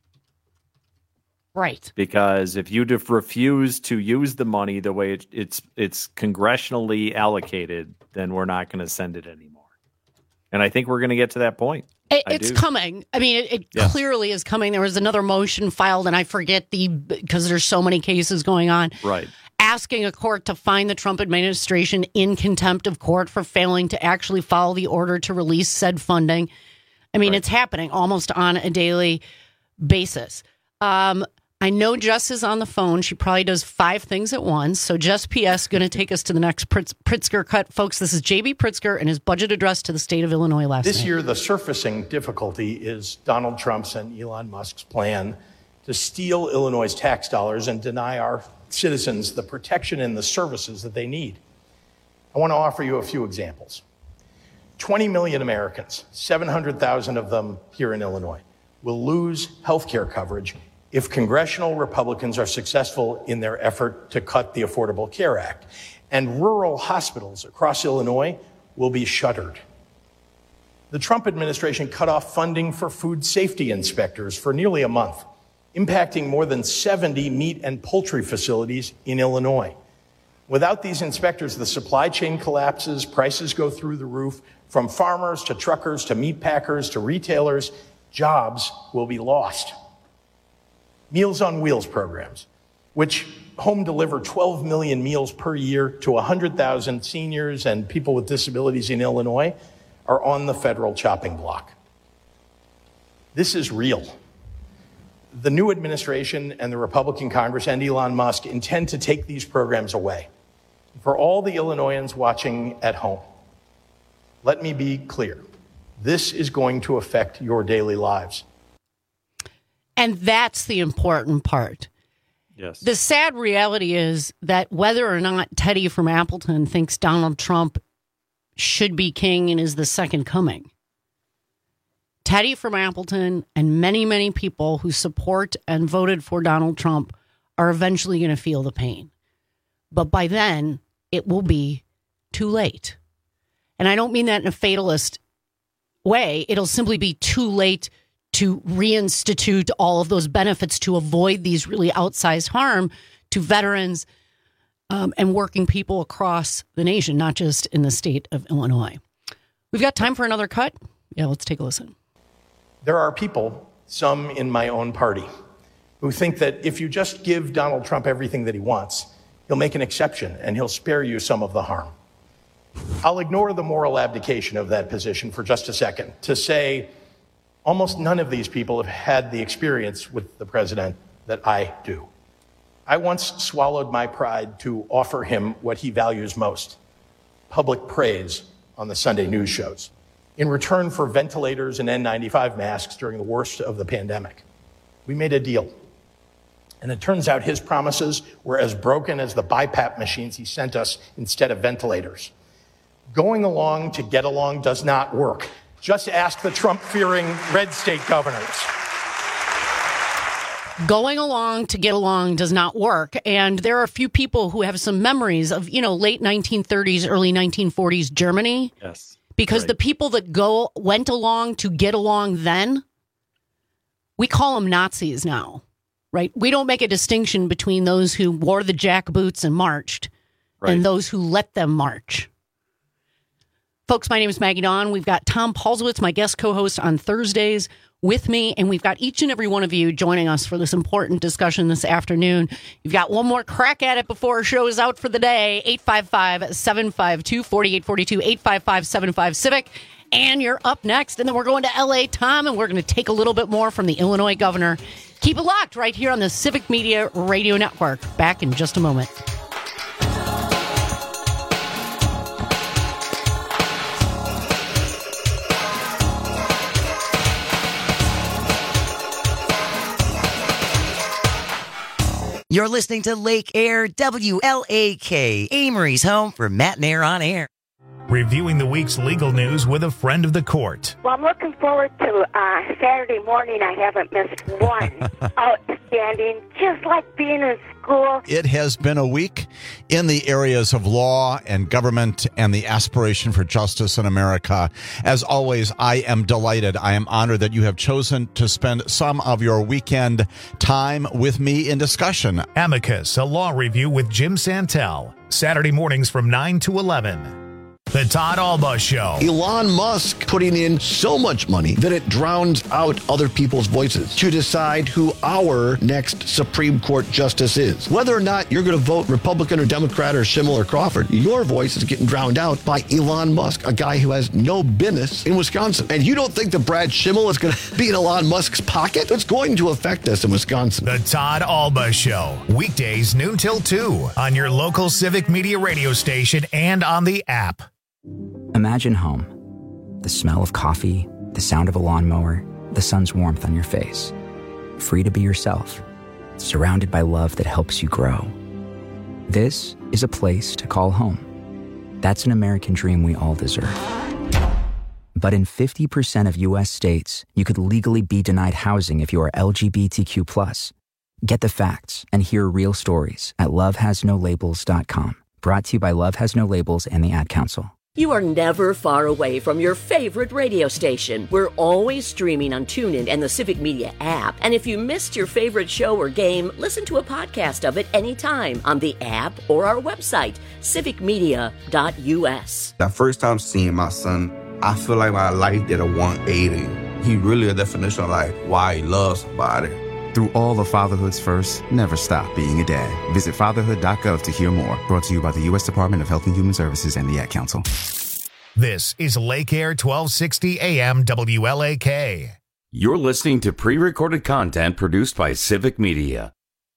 Right. Because if you def- refuse to use the money the way it, it's it's congressionally allocated, then we're not going to send it anymore. And I think we're going to get to that point. It, I it's do. coming. I mean, it, it Yeah. clearly is coming. There was another motion filed, and I forget the because there's so many cases going on. Right. Asking a court to find the Trump administration in contempt of court for failing to actually follow the order to release said funding. I mean, it's happening almost on a daily basis. Um, I know Jess is on the phone. She probably does five things at once. So Jess P S going to take us to the next Pritz- Pritzker cut. Folks, this is J B Pritzker and his budget address to the state of Illinois last This night. year, the surfacing difficulty is Donald Trump's and Elon Musk's plan to steal Illinois' tax dollars and deny our citizens the protection and the services that they need. I want to offer you a few examples. twenty million Americans, seven hundred thousand of them here in Illinois, will lose health care coverage if congressional Republicans are successful in their effort to cut the Affordable Care Act. And rural hospitals across Illinois will be shuttered. The Trump administration cut off funding for food safety inspectors for nearly a month, impacting more than seventy meat and poultry facilities in Illinois. Without these inspectors, the supply chain collapses, prices go through the roof, from farmers to truckers to meat packers to retailers, jobs will be lost. Meals on Wheels programs, which home deliver twelve million meals per year to one hundred thousand seniors and people with disabilities in Illinois, are on the federal chopping block. This is real. The new administration and the Republican Congress and Elon Musk intend to take these programs away. For all the Illinoisans watching at home, let me be clear. This is going to affect your daily lives. And that's the important part. Yes. The sad reality is that whether or not Teddy from Appleton thinks Donald Trump should be king and is the second coming, Teddy from Appleton and many, many people who support and voted for Donald Trump are eventually going to feel the pain. But by then, it will be too late. And I don't mean that in a fatalist way. It'll simply be too late to reinstitute all of those benefits to avoid these really outsized harm to veterans um, and working people across the nation, not just in the state of Illinois. We've got time for another cut. Yeah, let's take a listen. There are people, some in my own party, who think that if you just give Donald Trump everything that he wants, he'll make an exception and he'll spare you some of the harm. I'll ignore the moral abdication of that position for just a second to say almost none of these people have had the experience with the president that I do. I once swallowed my pride to offer him what he values most, public praise on the Sunday news shows, in return for ventilators and N ninety-five masks during the worst of the pandemic. We made a deal. And it turns out his promises were as broken as the B I PAP machines he sent us instead of ventilators. Going along to get along does not work. Just ask the Trump-fearing red state governors. Going along to get along does not work. And there are a few people who have some memories of, you know, late nineteen thirties, early nineteen forties Germany. Yes. Because right. the people that go went along to get along then, we call them Nazis now, right? We don't make a distinction between those who wore the jackboots and marched right. and those who let them march. Folks, my name is Maggie Dawn. We've got Tom Paulsowitz, my guest co-host on Thursdays, with me, and we've got each and every one of you joining us for this important discussion this afternoon. You've got one more crack at it before our show is out for the day. eight five five, seven five two, four eight four two, eight five five, seven five, Civic. And you're up next, and then we're going to L A, Tom, and we're going to take a little bit more from the Illinois governor. Keep it locked right here on the Civic Media Radio Network. Back in just a moment. You're listening to Lake Air, W L A K, Amory's home for Matt and Air on Air. reviewing the week's legal news with a friend of the court. Well, I'm looking forward to uh, Saturday morning. I haven't missed one. Outstanding, just like being in school. It has been a week in the areas of law and government and the aspiration for justice in America. As always, I am delighted. I am honored that you have chosen to spend some of your weekend time with me in discussion. Amicus, a law review with Jim Santel. Saturday mornings from nine to eleven. The Todd Alba Show. Elon Musk putting in so much money that it drowns out other people's voices to decide who our next Supreme Court justice is. Whether or not you're going to vote Republican or Democrat or Schimmel or Crawford, your voice is getting drowned out by Elon Musk, a guy who has no business in Wisconsin. And you don't think that Brad Schimmel is going to be in Elon Musk's pocket? It's going to affect us in Wisconsin. The Todd Alba Show. Weekdays noon till two on your local Civic Media radio station and on the app. Imagine home. The smell of coffee, the sound of a lawnmower, the sun's warmth on your face. Free to be yourself, surrounded by love that helps you grow. This is a place to call home. That's an American dream we all deserve. But in fifty percent of U S states, you could legally be denied housing if you are L G B T Q plus. Get the facts and hear real stories at love has no labels dot com. Brought to you by Love Has No Labels and the Ad Council. You are never far away from your favorite radio station. We're always streaming on TuneIn and the Civic Media app. And if you missed your favorite show or game, listen to a podcast of it anytime on the app or our website, civic media dot u s. That first time seeing my son, I feel like my life did a one eighty. He really a definition of like why he loves somebody. Through all of fatherhood's first, never stop being a dad. Visit fatherhood dot gov to hear more. Brought to you by the U S Department of Health and Human Services and the Ad Council. This is Lake Air twelve sixty A M W L A K. You're listening to pre-recorded content produced by Civic Media.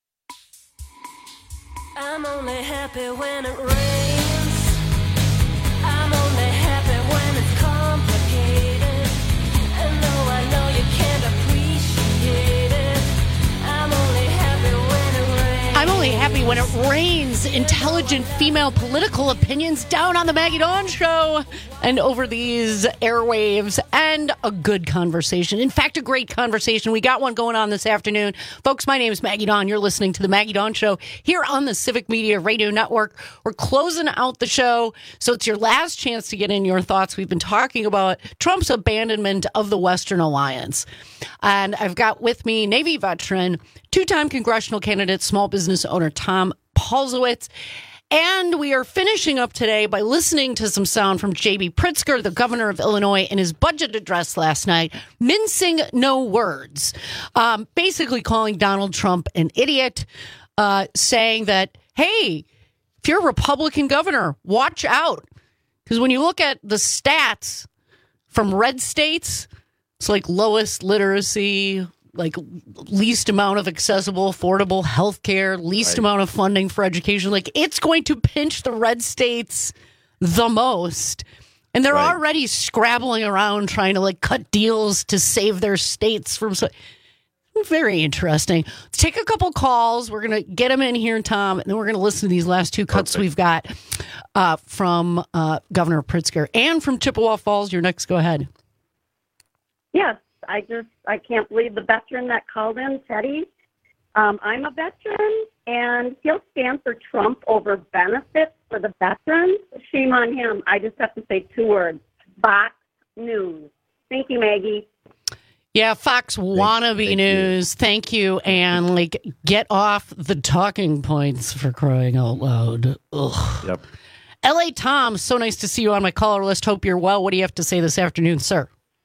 I'm only happy when it rains. I'm only happy when it's complicated. And though I know you can't appreciate it, I'm only happy when it rains. I'm only happy when it rains. Intelligent female political opinions down on the Maggie Dawn Show and over these airwaves, and a good conversation. In fact, a great conversation. We got one going on this afternoon. Folks, my name is Maggie Dawn. You're listening to the Maggie Dawn Show here on the Civic Media Radio Network. We're closing out the show, so it's your last chance to get in your thoughts. We've been talking about Trump's abandonment of the Western Alliance. And I've got with me Navy veteran, two-time congressional candidate, small business owner Tom Paulsowitz. And we are finishing up today by listening to some sound from J B Pritzker, the governor of Illinois, in his budget address last night, mincing no words, um, basically calling Donald Trump an idiot, uh, saying that, hey, if you're a Republican governor, watch out. Because when you look at the stats from red states, it's like lowest literacy, like least amount of accessible, affordable health care, least right. amount of funding for education. Like, it's going to pinch the red states the most. And they're right. already scrabbling around trying to like cut deals to save their states from so very interesting. Let's take a couple calls. We're going to get them in here, Tom, and then we're going to listen to these last two cuts Perfect. we've got uh, from uh, Governor Pritzker and from Chippewa Falls. Your next, go ahead. Yes. I just, I can't believe the veteran that called in, Teddy. Um, I'm a veteran, and he'll stand for Trump over benefits for the veterans. Shame on him. I just have to say two words. Fox News. Thank you, Maggie. Yeah, Fox wannabe Thank news. You. Thank you. And, like, get off the talking points, for crying out loud. Ugh. Yep. L A Tom, so nice to see you on my caller list. Hope you're well. What do you have to say this afternoon, sir?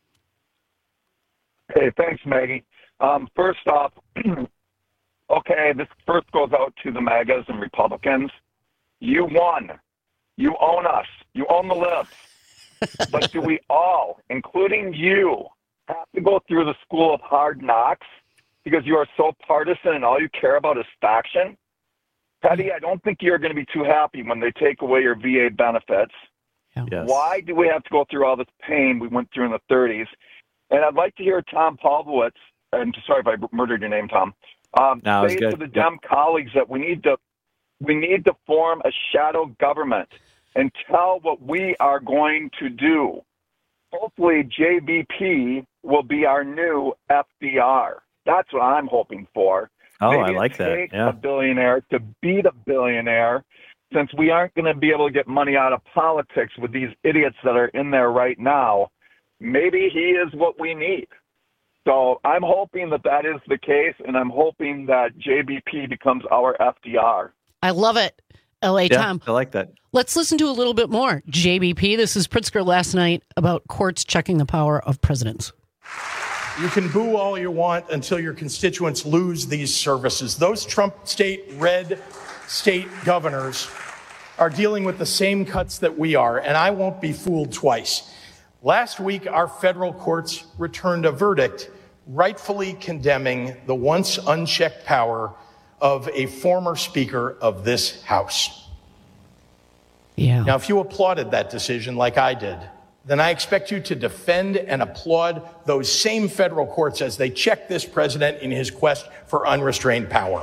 Hey, thanks, Maggie. Um, first off, okay, this first goes out to the MAGAs and Republicans. You won. You own us. You own the libs. But do we all, including you, have to go through the school of hard knocks because you are so partisan and all you care about is faction? Teddy, I don't think you're going to be too happy when they take away your V A benefits. Yes. Why do we have to go through all this pain we went through in the thirties? And I'd like to hear Tom Paulsowitz, and sorry if I murdered your name, Tom, um, no, say good. to the Dem yep. colleagues that we need to we need to form a shadow government and tell what we are going to do. Hopefully J B P will be our new F D R. That's what I'm hoping for. Oh, Maybe I like it that. takes Yeah. a billionaire to beat a billionaire, since we aren't going to be able to get money out of politics with these idiots that are in there right now. Maybe he is what we need. So I'm hoping that that is the case, and I'm hoping that J B P becomes our F D R. I love it. L A Yeah, Tom. I like that. Let's listen to a little bit more. J B P, this is Pritzker last night about courts checking the power of presidents. You can boo all you want until your constituents lose these services. Those Trump state red state governors are dealing with the same cuts that we are, and I won't be fooled twice. Last week, our federal courts returned a verdict rightfully condemning the once unchecked power of a former speaker of this House. Yeah. Now, if you applauded that decision like I did, then I expect you to defend and applaud those same federal courts as they check this president in his quest for unrestrained power.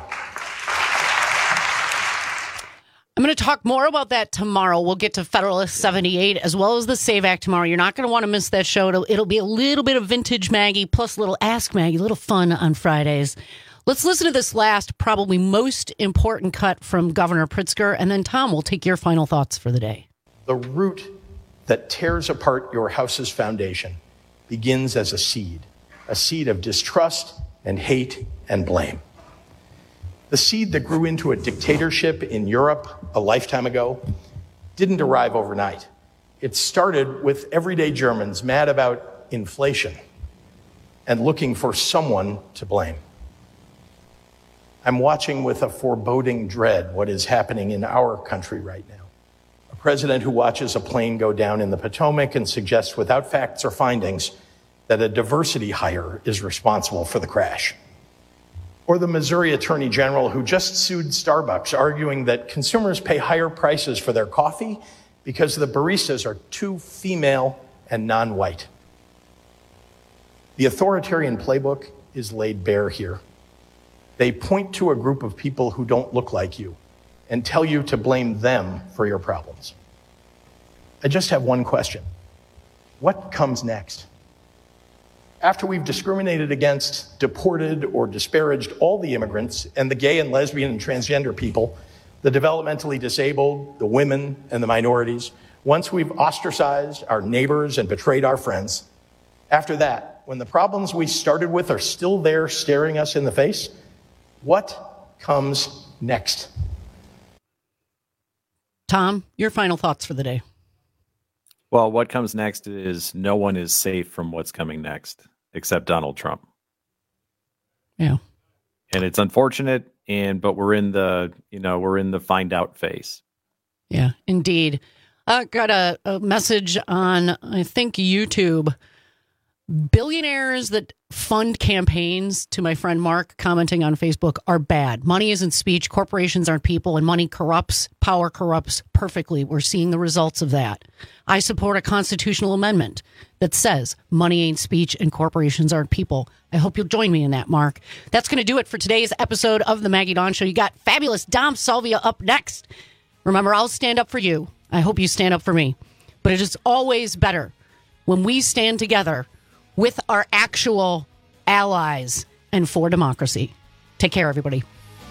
I'm going to talk more about that tomorrow. We'll get to Federalist seventy-eight as well as the SAVE Act tomorrow. You're not going to want to miss that show. It'll, it'll be a little bit of vintage Maggie plus a little Ask Maggie, a little fun on Fridays. Let's listen to this last, probably most important cut from Governor Pritzker, and then Tom will take your final thoughts for the day. The root that tears apart your house's foundation begins as a seed, a seed of distrust and hate and blame. The seed that grew into a dictatorship in Europe a lifetime ago didn't arrive overnight. It started with everyday Germans mad about inflation and looking for someone to blame. I'm watching with a foreboding dread what is happening in our country right now. A president who watches a plane go down in the Potomac and suggests without facts or findings that a diversity hire is responsible for the crash. Or the Missouri Attorney General who just sued Starbucks, arguing that consumers pay higher prices for their coffee because the baristas are too female and non-white. The authoritarian playbook is laid bare here. They point to a group of people who don't look like you and tell you to blame them for your problems. I just have one question. What comes next? After we've discriminated against, deported, or disparaged all the immigrants and the gay and lesbian and transgender people, the developmentally disabled, the women and the minorities, once we've ostracized our neighbors and betrayed our friends, after that, when the problems we started with are still there staring us in the face, what comes next? Tom, your final thoughts for the day. Well, what comes next is no one is safe from what's coming next, except Donald Trump. Yeah. And it's unfortunate, and but we're in the, you know, we're in the find out phase. Yeah, indeed. I got a, a message on, I think, YouTube. Billionaires that fund campaigns, to my friend Mark commenting on Facebook, are bad. Money isn't speech, corporations aren't people, and money corrupts, power corrupts perfectly. We're seeing the results of that. I support a constitutional amendment that says money ain't speech and corporations aren't people. I hope you'll join me in that, Mark. That's going to do it for today's episode of the Maggie Dawn Show. You got fabulous Dom Salvia up next. Remember, I'll stand up for you. I hope you stand up for me. But it is always better when we stand together with our actual allies and for democracy. Take care, everybody.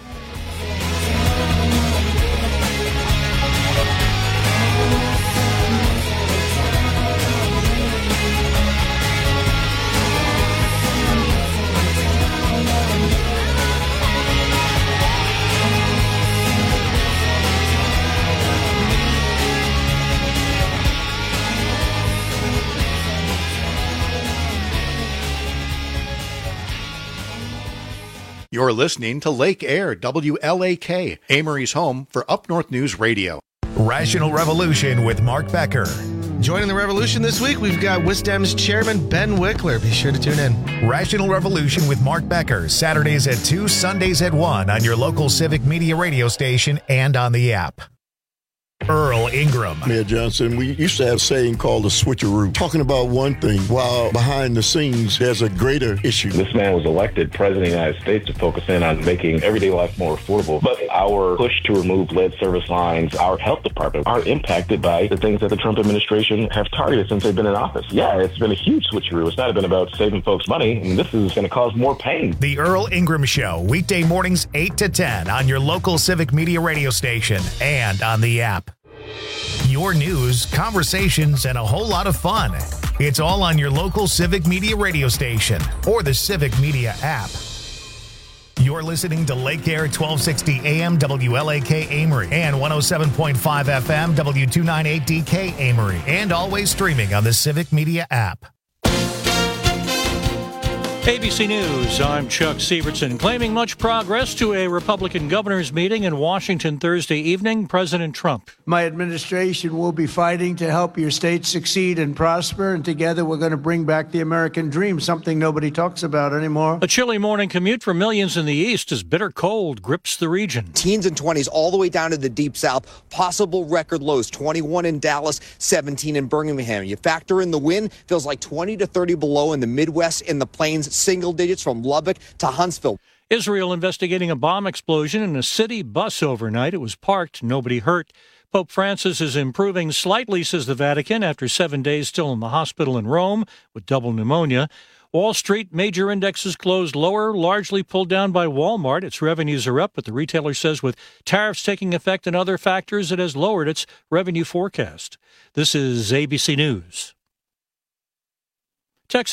You're listening to Lake Air, W L A K, Amory's home for Up North News Radio. Rational Revolution with Mark Becker. Joining the revolution this week, we've got WisDem's chairman, Ben Wickler. Be sure to tune in. Rational Revolution with Mark Becker, Saturdays at two, Sundays at one on your local Civic Media radio station and on the app. Earl Ingram. Mayor Johnson, we used to have a saying called the switcheroo, talking about one thing while behind the scenes there's a greater issue. This man was elected president of the United States to focus in on making everyday life more affordable. But our push to remove lead service lines, our health department, are impacted by the things that the Trump administration have targeted since they've been in office. Yeah, it's been a huge switcheroo. It's not been about saving folks money, and this is going to cause more pain. The Earl Ingram Show, weekday mornings eight to ten on your local Civic Media radio station and on the app. Your news, conversations, and a whole lot of fun. It's all on your local Civic Media radio station or the Civic Media app. You're listening to Lake Air twelve sixty A M W L A K Amory and one oh seven point five F M W two ninety-eight D K Amory, and always streaming on the Civic Media app. A B C News, I'm Chuck Severson. Claiming much progress to a Republican governor's meeting in Washington Thursday evening, President Trump. My administration will be fighting to help your state succeed and prosper, and together we're going to bring back the American dream, something nobody talks about anymore. A chilly morning commute for millions in the East as bitter cold grips the region. Teens and twenties all the way down to the deep south. Possible record lows, twenty-one in Dallas, seventeen in Birmingham. You factor in the wind, feels like twenty to thirty below in the Midwest, in the plains, single digits from Lubbock to Huntsville. Israel investigating a bomb explosion in a city bus overnight. It was parked, nobody hurt. Pope Francis is improving slightly, says the Vatican, after seven days still in the hospital in Rome with double pneumonia. Wall Street major indexes closed lower, largely pulled down by Walmart. Its revenues are up, but the retailer says with tariffs taking effect and other factors, it has lowered its revenue forecast. This is A B C News.